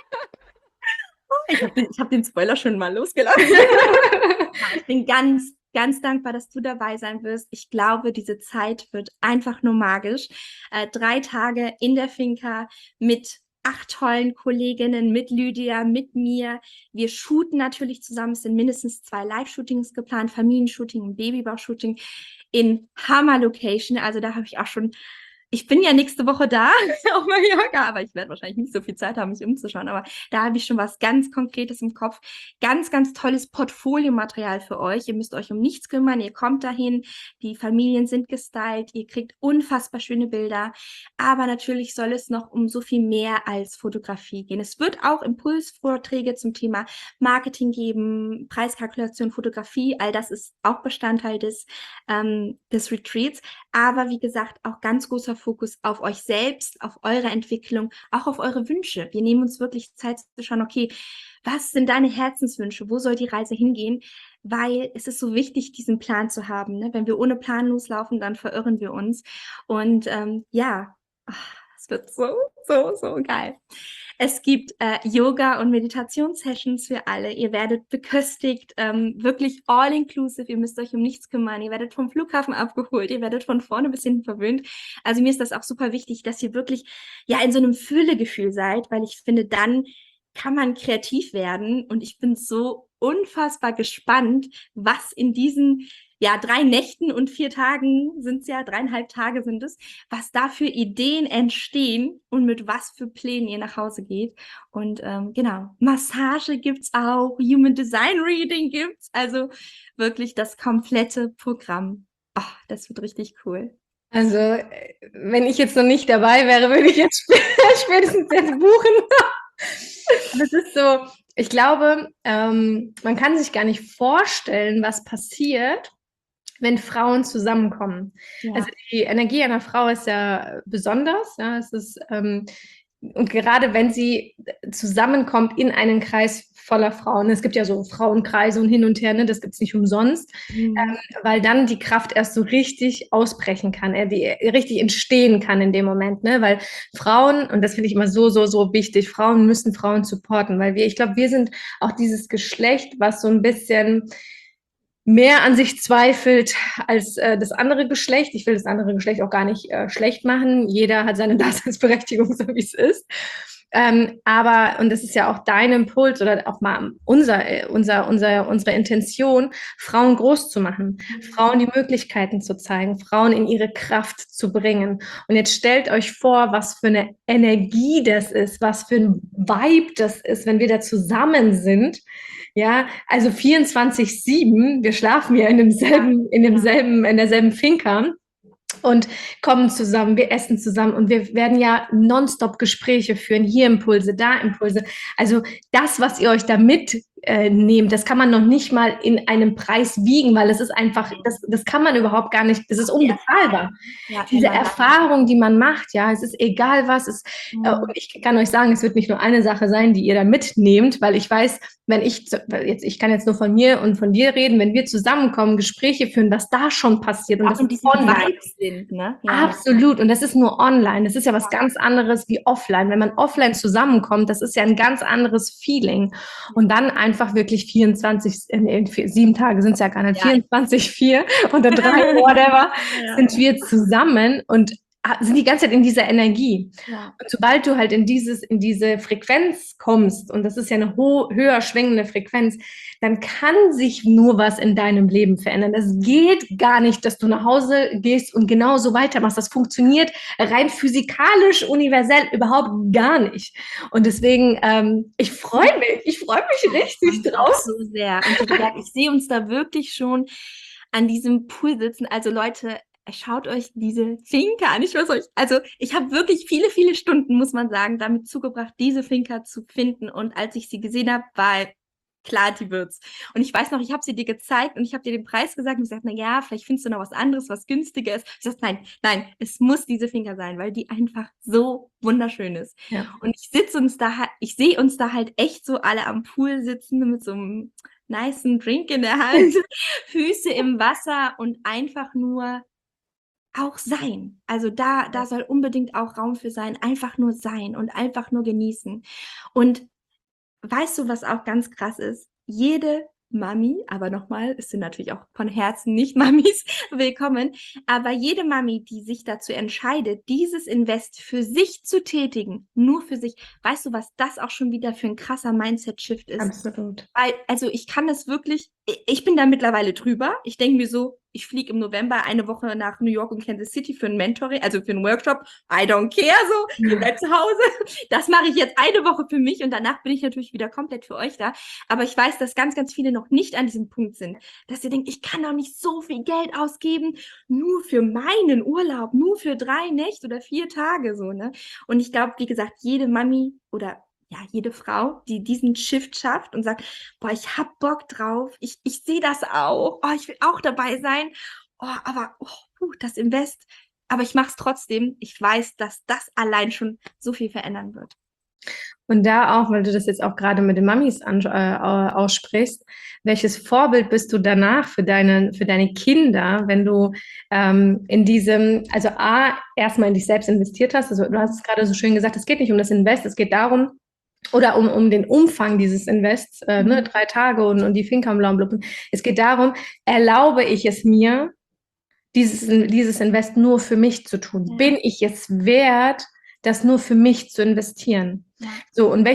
Ich hab den Spoiler schon mal losgelassen. Ich bin ganz, ganz dankbar, dass du dabei sein wirst. Ich glaube, diese Zeit wird einfach nur magisch. 3 Tage in der Finca mit 8 tollen Kolleginnen, mit Lydia, mit mir. Wir shooten natürlich zusammen. Es sind mindestens 2 Live-Shootings geplant, Familienshooting und Babybauchshooting in Hammer-Location. Also da habe ich auch schon... Ich bin ja nächste Woche da auf Mallorca, aber ich werde wahrscheinlich nicht so viel Zeit haben, mich umzuschauen. Aber da habe ich schon was ganz Konkretes im Kopf. Ganz, ganz tolles Portfoliomaterial für euch. Ihr müsst euch um nichts kümmern. Ihr kommt dahin. Die Familien sind gestylt. Ihr kriegt unfassbar schöne Bilder. Aber natürlich soll es noch um so viel mehr als Fotografie gehen. Es wird auch Impulsvorträge zum Thema Marketing geben, Preiskalkulation, Fotografie. All das ist auch Bestandteil des Retreats. Aber wie gesagt, auch ganz großer Fokus auf euch selbst, auf eure Entwicklung, auch auf eure Wünsche. Wir nehmen uns wirklich Zeit zu schauen, okay, was sind deine Herzenswünsche? Wo soll die Reise hingehen? Weil es ist so wichtig, diesen Plan zu haben. Ne? Wenn wir ohne Plan loslaufen, dann verirren wir uns. Und es wird so, so, so geil. Es gibt Yoga- und Meditationssessions für alle. Ihr werdet beköstigt, wirklich all-inclusive. Ihr müsst euch um nichts kümmern. Ihr werdet vom Flughafen abgeholt. Ihr werdet von vorne bis hinten verwöhnt. Also mir ist das auch super wichtig, dass ihr wirklich in so einem Füllegefühl seid, weil ich finde, dann kann man kreativ werden. Und ich bin so unfassbar gespannt, was in diesen 3 Nächten und 4 Tagen sind es ja, 3,5 Tage sind es, was da für Ideen entstehen und mit was für Plänen ihr nach Hause geht. Und genau, Massage gibt's auch, Human Design Reading gibt's, also wirklich das komplette Programm. Ach, das wird richtig cool. Also, wenn ich jetzt noch nicht dabei wäre, würde ich jetzt spätestens jetzt buchen. Das ist so, ich glaube, man kann sich gar nicht vorstellen, was passiert, wenn Frauen zusammenkommen. Ja. Also die Energie einer Frau ist ja besonders. Ja, es ist, und gerade wenn sie zusammenkommt in einen Kreis voller Frauen, es gibt ja so Frauenkreise und hin und her, ne, das gibt es nicht umsonst, weil dann die Kraft erst so richtig ausbrechen kann, die richtig entstehen kann in dem Moment, ne, weil Frauen, und das finde ich immer so, so, so wichtig, Frauen müssen Frauen supporten, weil ich glaube, wir sind auch dieses Geschlecht, was so ein bisschen mehr an sich zweifelt als das andere Geschlecht. Ich will das andere Geschlecht auch gar nicht schlecht machen. Jeder hat seine Daseinsberechtigung, so wie es ist. Aber, und das ist ja auch dein Impuls oder auch mal unsere Intention, Frauen groß zu machen, Frauen die Möglichkeiten zu zeigen, Frauen in ihre Kraft zu bringen. Und jetzt stellt euch vor, was für eine Energie das ist, was für ein Vibe das ist, wenn wir da zusammen sind. Ja, also 24/7, wir schlafen ja in derselben Finca und kommen zusammen, wir essen zusammen und wir werden ja nonstop Gespräche führen, hier Impulse, da Impulse. Also das, was ihr euch da mitnehmt, das kann man noch nicht mal in einem Preis wiegen, weil es ist einfach, das kann man überhaupt gar nicht, das ist unbezahlbar. Ja, diese Erfahrung, die man macht, ja, es ist egal was, und ich kann euch sagen, es wird nicht nur eine Sache sein, die ihr da mitnehmt, weil ich weiß, ich kann jetzt nur von mir und von dir reden, wenn wir zusammenkommen, Gespräche führen, was da schon passiert und auch das ist online sind, ne? Ja. Absolut, und das ist nur online, das ist ja was ganz anderes wie offline. Wenn man offline zusammenkommt, das ist ja ein ganz anderes Feeling und dann einfach einfach wirklich 7 Tage sind es ja gar nicht, Ja. 24/4 oder 3, whatever, Ja. sind wir zusammen und sind die ganze Zeit in dieser Energie. Ja. Und sobald du halt in diese Frequenz kommst, und das ist ja eine höher schwingende Frequenz, dann kann sich nur was in deinem Leben verändern. Es geht gar nicht, dass du nach Hause gehst und genau so weitermachst. Das funktioniert rein physikalisch, universell überhaupt gar nicht. Und deswegen, ich freue mich richtig Auch drauf. so sehr. Und wie gesagt, ich sehe uns da wirklich schon an diesem Pool sitzen. Also Leute, schaut euch diese Finca an. Also ich habe wirklich viele, viele Stunden, muss man sagen, damit zugebracht, diese Finca zu finden. Und als ich sie gesehen habe, war klar, die wird's. Und ich weiß noch, ich habe sie dir gezeigt und ich habe dir den Preis gesagt und gesagt, na ja, vielleicht findest du noch was anderes, was günstiger ist. Ich sagte, nein, es muss diese Finca sein, weil die einfach so wunderschön ist. Ja. Und ich sehe uns da halt echt so alle am Pool sitzen mit so einem nicen Drink in der Hand, Füße im Wasser und einfach nur auch sein. Also da soll unbedingt auch Raum für sein, einfach nur sein und einfach nur genießen. Und weißt du, was auch ganz krass ist? Jede Mami, aber nochmal, es sind natürlich auch von Herzen nicht Mamis willkommen, aber jede Mami, die sich dazu entscheidet, dieses Invest für sich zu tätigen, nur für sich, weißt du, was das auch schon wieder für ein krasser Mindset-Shift ist? Absolut. Also ich kann das wirklich, ich bin da mittlerweile drüber. Ich denke mir so, ich fliege im November eine Woche nach New York und Kansas City für ein Mentoring, also für einen Workshop. I don't care, so, ihr bleibt zu Hause. Das mache ich jetzt eine Woche für mich und danach bin ich natürlich wieder komplett für euch da. Aber ich weiß, dass ganz, ganz viele noch nicht an diesem Punkt sind, dass ihr denkt, ich kann doch nicht so viel Geld ausgeben, nur für meinen Urlaub, nur für 3 Nächte oder 4 Tage, so, ne? Und ich glaube, wie gesagt, jede Mami oder ja, jede Frau, die diesen Shift schafft und sagt, boah, ich hab Bock drauf, ich sehe das auch, oh, ich will auch dabei sein, oh, aber das Invest, aber ich mache es trotzdem. Ich weiß, dass das allein schon so viel verändern wird. Und da auch, weil du das jetzt auch gerade mit den Mamis aussprichst, welches Vorbild bist du danach für deine Kinder, wenn du in diesem, also erstmal in dich selbst investiert hast, also du hast es gerade so schön gesagt, es geht nicht um das Invest, es geht darum, oder um den Umfang dieses Invests, 3 Tage und die Finca im Blauen. Es geht darum, erlaube ich es mir, dieses Invest nur für mich zu tun? Ja. Bin ich es wert, das nur für mich zu investieren? Ja. So, und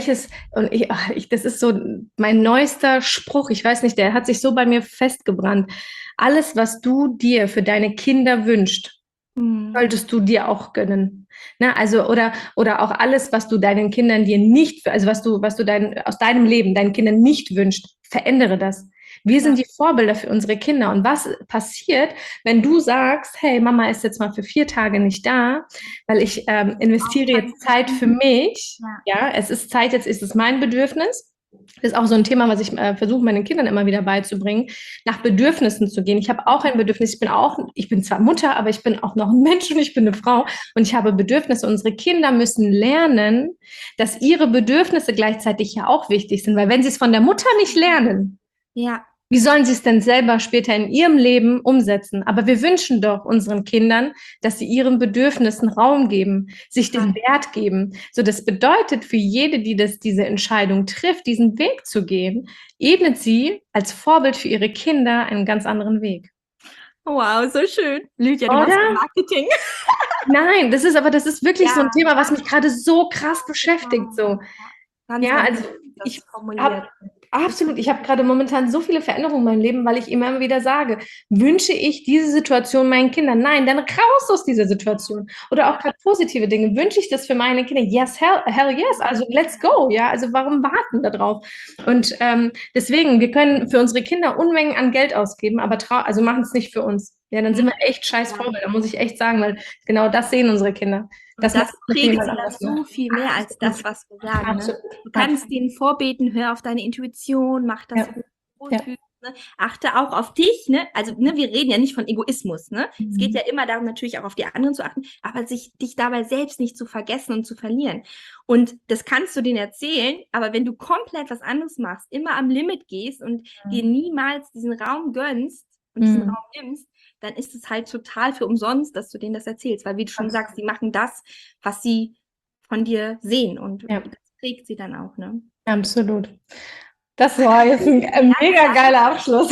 das ist so mein neuester Spruch, ich weiß nicht, der hat sich so bei mir festgebrannt. Alles, was du dir für deine Kinder wünschst, solltest du dir auch gönnen. Ne? Also, oder auch alles, was du deinen Kindern dir nicht, also was du aus deinem Leben deinen Kindern nicht wünschst, verändere das. Wir sind die Vorbilder für unsere Kinder. Und was passiert, wenn du sagst, hey, Mama ist jetzt mal für 4 Tage nicht da, weil ich investiere jetzt Zeit für mich. Ja, es ist Zeit, jetzt ist es mein Bedürfnis. Das ist auch so ein Thema, was ich versuche, meinen Kindern immer wieder beizubringen, nach Bedürfnissen zu gehen. Ich habe auch ein Bedürfnis. Ich bin zwar Mutter, aber ich bin auch noch ein Mensch und ich bin eine Frau und ich habe Bedürfnisse. Unsere Kinder müssen lernen, dass ihre Bedürfnisse gleichzeitig ja auch wichtig sind, weil wenn sie es von der Mutter nicht lernen, wie sollen sie es denn selber später in ihrem Leben umsetzen? Aber wir wünschen doch unseren Kindern, dass sie ihren Bedürfnissen Raum geben, sich den Wert geben. So, das bedeutet für jede, die diese Entscheidung trifft, diesen Weg zu gehen, ebnet sie als Vorbild für ihre Kinder einen ganz anderen Weg. Wow, so schön. Lydia, du machst Marketing. Nein, das ist wirklich so ein Thema, was mich gerade so krass beschäftigt. So. Ja, also ich habe gerade momentan so viele Veränderungen in meinem Leben, weil ich immer wieder sage, wünsche ich diese Situation meinen Kindern? Nein, dann raus aus dieser Situation. Oder auch gerade positive Dinge. Wünsche ich das für meine Kinder? Yes, hell yes. Also let's go. Ja, also warum warten da drauf? Und deswegen, wir können für unsere Kinder Unmengen an Geld ausgeben, aber also machen es nicht für uns. Ja, dann sind wir echt scheiß Vorbilder, muss ich echt sagen, weil genau das sehen unsere Kinder. Das prägt sie dann so viel mehr als das, was wir sagen. Ne? Du kannst denen vorbeten, hör auf deine Intuition, mach das wohlfühlen, ne? Achte auch auf dich. Ne? Also wir reden ja nicht von Egoismus. Ne? Es geht ja immer darum, natürlich auch auf die anderen zu achten, aber dich dabei selbst nicht zu vergessen und zu verlieren. Und das kannst du denen erzählen, aber wenn du komplett was anderes machst, immer am Limit gehst und dir niemals diesen Raum gönnst und diesen Raum nimmst, dann ist es halt total für umsonst, dass du denen das erzählst. Weil, wie du schon sagst, sie machen das, was sie von dir sehen. Und das prägt sie dann auch, ne? Absolut. Das war jetzt ein mega geiler Abschluss.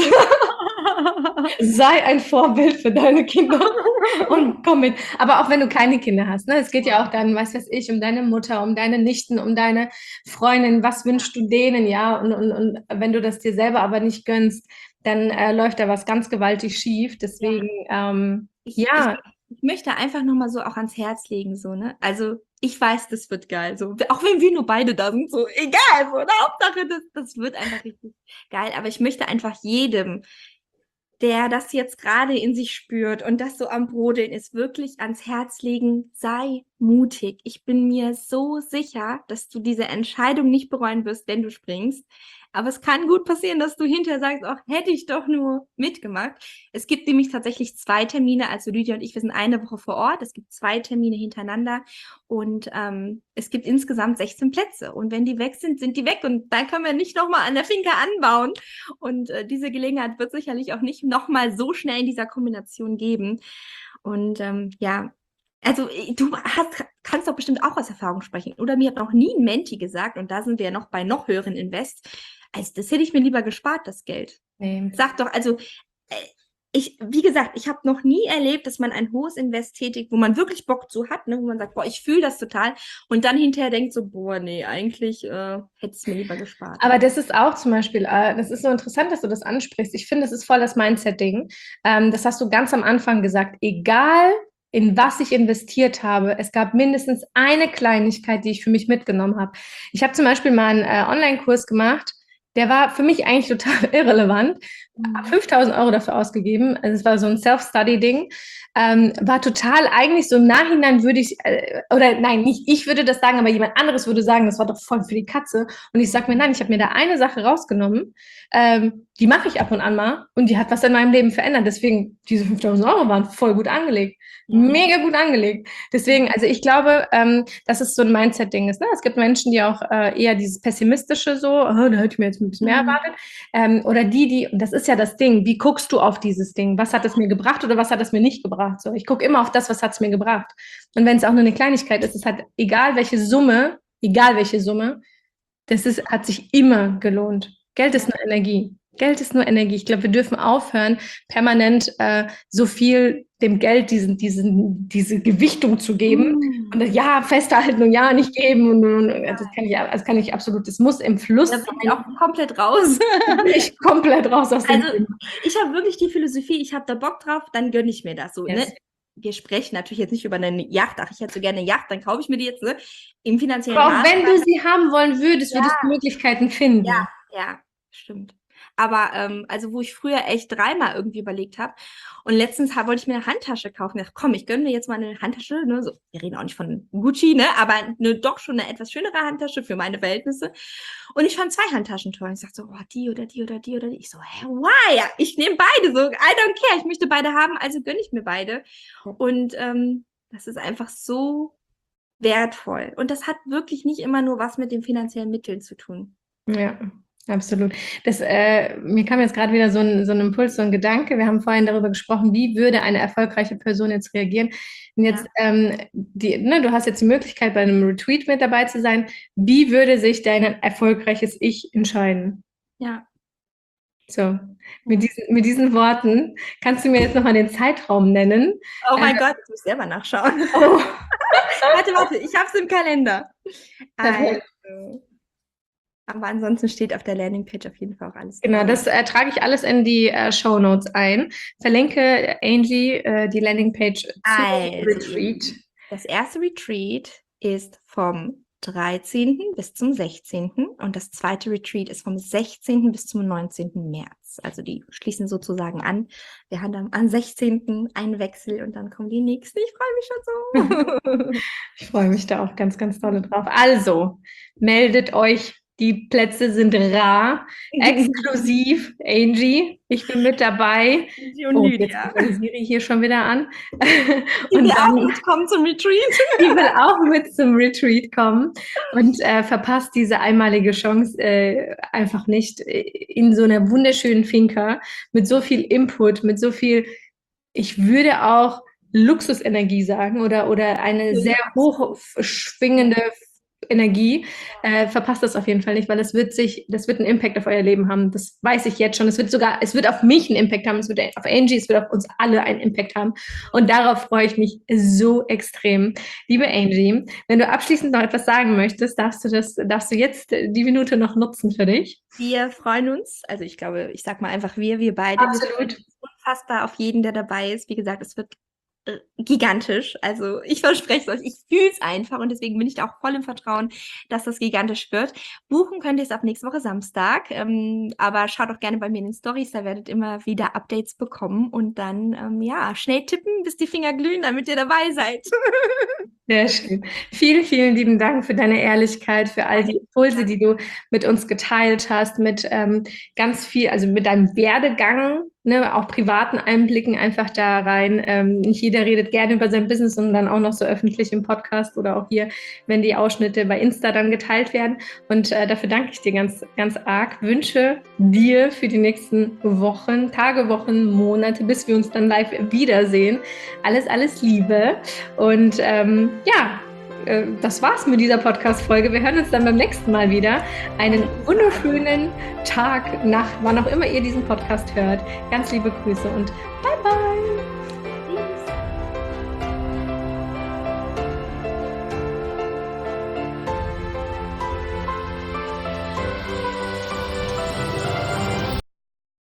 Sei ein Vorbild für deine Kinder und komm mit. Aber auch wenn du keine Kinder hast, ne? Es geht ja auch dann, weiß ich, um deine Mutter, um deine Nichten, um deine Freundin. Was wünschst du denen, ja? Und wenn du das dir selber aber nicht gönnst, dann läuft da was ganz gewaltig schief. Deswegen, ja. Ich möchte einfach nochmal so auch ans Herz legen, so, ne? Also, ich weiß, das wird geil. So, auch wenn wir nur beide da sind, so, egal, so, ne? Hauptsache, das wird einfach richtig geil. Aber ich möchte einfach jedem, der das jetzt gerade in sich spürt und das so am Brodeln ist, wirklich ans Herz legen, sei mutig. Ich bin mir so sicher, dass du diese Entscheidung nicht bereuen wirst, wenn du springst. Aber es kann gut passieren, dass du hinterher sagst, ach, hätte ich doch nur mitgemacht. Es gibt nämlich tatsächlich 2 Termine, also Lydia und ich, wir sind eine Woche vor Ort. Es gibt 2 Termine hintereinander und es gibt insgesamt 16 Plätze. Und wenn die weg sind, sind die weg und dann können wir nicht nochmal an der Finca anbauen. Und diese Gelegenheit wird sicherlich auch nicht nochmal so schnell in dieser Kombination geben. Und ja, also du kannst doch bestimmt auch aus Erfahrung sprechen. Oder mir hat noch nie ein Menti gesagt, und da sind wir ja noch bei noch höheren Invest. Also das hätte ich mir lieber gespart, das Geld. Nee. Sag doch, also wie gesagt, ich habe noch nie erlebt, dass man ein hohes Invest tätigt, wo man wirklich Bock zu hat, ne, wo man sagt, boah, ich fühle das total, und dann hinterher denkt so, boah, nee, eigentlich hätte es mir lieber gespart. Aber das ist auch zum Beispiel, das ist so interessant, dass du das ansprichst. Ich finde, das ist voll das Mindset-Ding. Das hast du ganz am Anfang gesagt. Egal, in was ich investiert habe, es gab mindestens eine Kleinigkeit, die ich für mich mitgenommen habe. Ich habe zum Beispiel mal einen Online-Kurs gemacht, der war für mich eigentlich total irrelevant. 5.000 Euro dafür ausgegeben. Also es war so ein Self-Study-Ding. War total eigentlich so im Nachhinein würde ich, oder nein, nicht ich würde das sagen, aber jemand anderes würde sagen, das war doch voll für die Katze. Und ich sage mir, nein, ich habe mir da eine Sache rausgenommen, die mache ich ab und an mal und die hat was in meinem Leben verändert. Deswegen, diese 5.000 Euro waren voll gut angelegt. Mega gut angelegt. Deswegen, also ich glaube, dass es so ein Mindset-Ding ist. Ne? Es gibt Menschen, die auch eher dieses Pessimistische so, oh, da hätte ich mir jetzt ein bisschen mehr erwartet. Oder und das ist ja das Ding, wie guckst du auf dieses Ding? Was hat es mir gebracht oder was hat es mir nicht gebracht? So, ich gucke immer auf das, was hat es mir gebracht. Und wenn es auch nur eine Kleinigkeit ist, es hat egal welche Summe, hat sich immer gelohnt. Geld ist nur Energie. Geld ist nur Energie. Ich glaube, wir dürfen aufhören, permanent so viel dem Geld diese Gewichtung zu geben. Und ja, festhalten und ja, nicht geben. Und das kann ich absolut. Das muss im Fluss sein. Da bin ich auch komplett raus. Ich komplett raus aus dem Also, ich habe wirklich die Philosophie, ich habe da Bock drauf, dann gönne ich mir das so. Yes. Ne? Wir sprechen natürlich jetzt nicht über eine Yacht. Ach, ich hätte so gerne eine Yacht, dann kaufe ich mir die jetzt, ne? Im finanziellen Aber auch wenn du sie haben wollen würdest, würdest du Möglichkeiten finden. Ja, stimmt. Aber also wo ich früher echt 3-mal irgendwie überlegt habe, und letztens wollte ich mir eine Handtasche kaufen. Ich dachte, komm, ich gönne mir jetzt mal eine Handtasche. Ne? So, wir reden auch nicht von Gucci, ne? Aber doch schon eine etwas schönere Handtasche für meine Verhältnisse. Und ich fand 2 Handtaschen toll. Ich sagte so, oh, die oder die oder die oder die. Ich so, why? Ja, ich nehme beide. So, I don't care. Ich möchte beide haben, also gönne ich mir beide. Und das ist einfach so wertvoll. Und das hat wirklich nicht immer nur was mit den finanziellen Mitteln zu tun. Ja. Absolut. Mir kam jetzt gerade wieder so ein Impuls, so ein Gedanke. Wir haben vorhin darüber gesprochen, wie würde eine erfolgreiche Person jetzt reagieren. Und jetzt, du hast jetzt die Möglichkeit, bei einem Retreat mit dabei zu sein. Wie würde sich dein erfolgreiches Ich entscheiden? Ja. So, mit diesen Worten kannst du mir jetzt nochmal den Zeitraum nennen. Oh mein Gott, ich muss selber nachschauen. Oh. Warte, ich habe es im Kalender. Also. Aber ansonsten steht auf der Landingpage auf jeden Fall auch alles. Genau, das trage ich alles in die Shownotes ein. Verlinke Angie die Landingpage zum Retreat. Das erste Retreat ist vom 13. bis zum 16. und das zweite Retreat ist vom 16. bis zum 19. März. Also die schließen sozusagen an. Wir haben am 16. einen Wechsel und dann kommen die nächsten. Ich freue mich schon so. Ich freue mich da auch ganz, ganz doll drauf. Also, meldet euch. Die Plätze sind rar, exklusiv. Angie, ich bin mit dabei. Und jetzt fängt Siri hier schon wieder an. Die will auch mitkommen zum Retreat. Die will auch mit zum Retreat kommen und verpasst diese einmalige Chance einfach nicht in so einer wunderschönen Finca mit so viel Input, mit so viel, ich würde auch Luxusenergie sagen oder eine sehr hoch schwingende Energie, verpasst das auf jeden Fall nicht, weil das wird einen Impact auf euer Leben haben. Das weiß ich jetzt schon. Es wird auf mich einen Impact haben, es wird auf Angie, es wird auf uns alle einen Impact haben. Und darauf freue ich mich so extrem. Liebe Angie, wenn du abschließend noch etwas sagen möchtest, darfst du jetzt die Minute noch nutzen für dich. Wir freuen uns, also ich glaube, ich sag mal einfach wir beide. Absolut. Unfassbar auf jeden, der dabei ist. Wie gesagt, es wird gigantisch. Also ich verspreche es euch, ich fühle es einfach und deswegen bin ich da auch voll im Vertrauen, dass das gigantisch wird. Buchen könnt ihr es ab nächste Woche Samstag, aber schaut auch gerne bei mir in den Stories, da werdet immer wieder Updates bekommen und dann, schnell tippen, bis die Finger glühen, damit ihr dabei seid. Sehr schön. Vielen, vielen lieben Dank für deine Ehrlichkeit, für all die Impulse, die du mit uns geteilt hast, mit ganz viel, also mit deinem Werdegang, ne, auch privaten Einblicken einfach da rein. Nicht jeder redet gerne über sein Business und dann auch noch so öffentlich im Podcast oder auch hier, wenn die Ausschnitte bei Insta dann geteilt werden. Und dafür danke ich dir ganz, ganz arg. Wünsche dir für die nächsten Wochen, Tage, Wochen, Monate, bis wir uns dann live wiedersehen. Alles, alles Liebe. Und das war's mit dieser Podcast-Folge. Wir hören uns dann beim nächsten Mal wieder. Einen wunderschönen Tag, Nacht, wann auch immer ihr diesen Podcast hört. Ganz liebe Grüße und bye bye.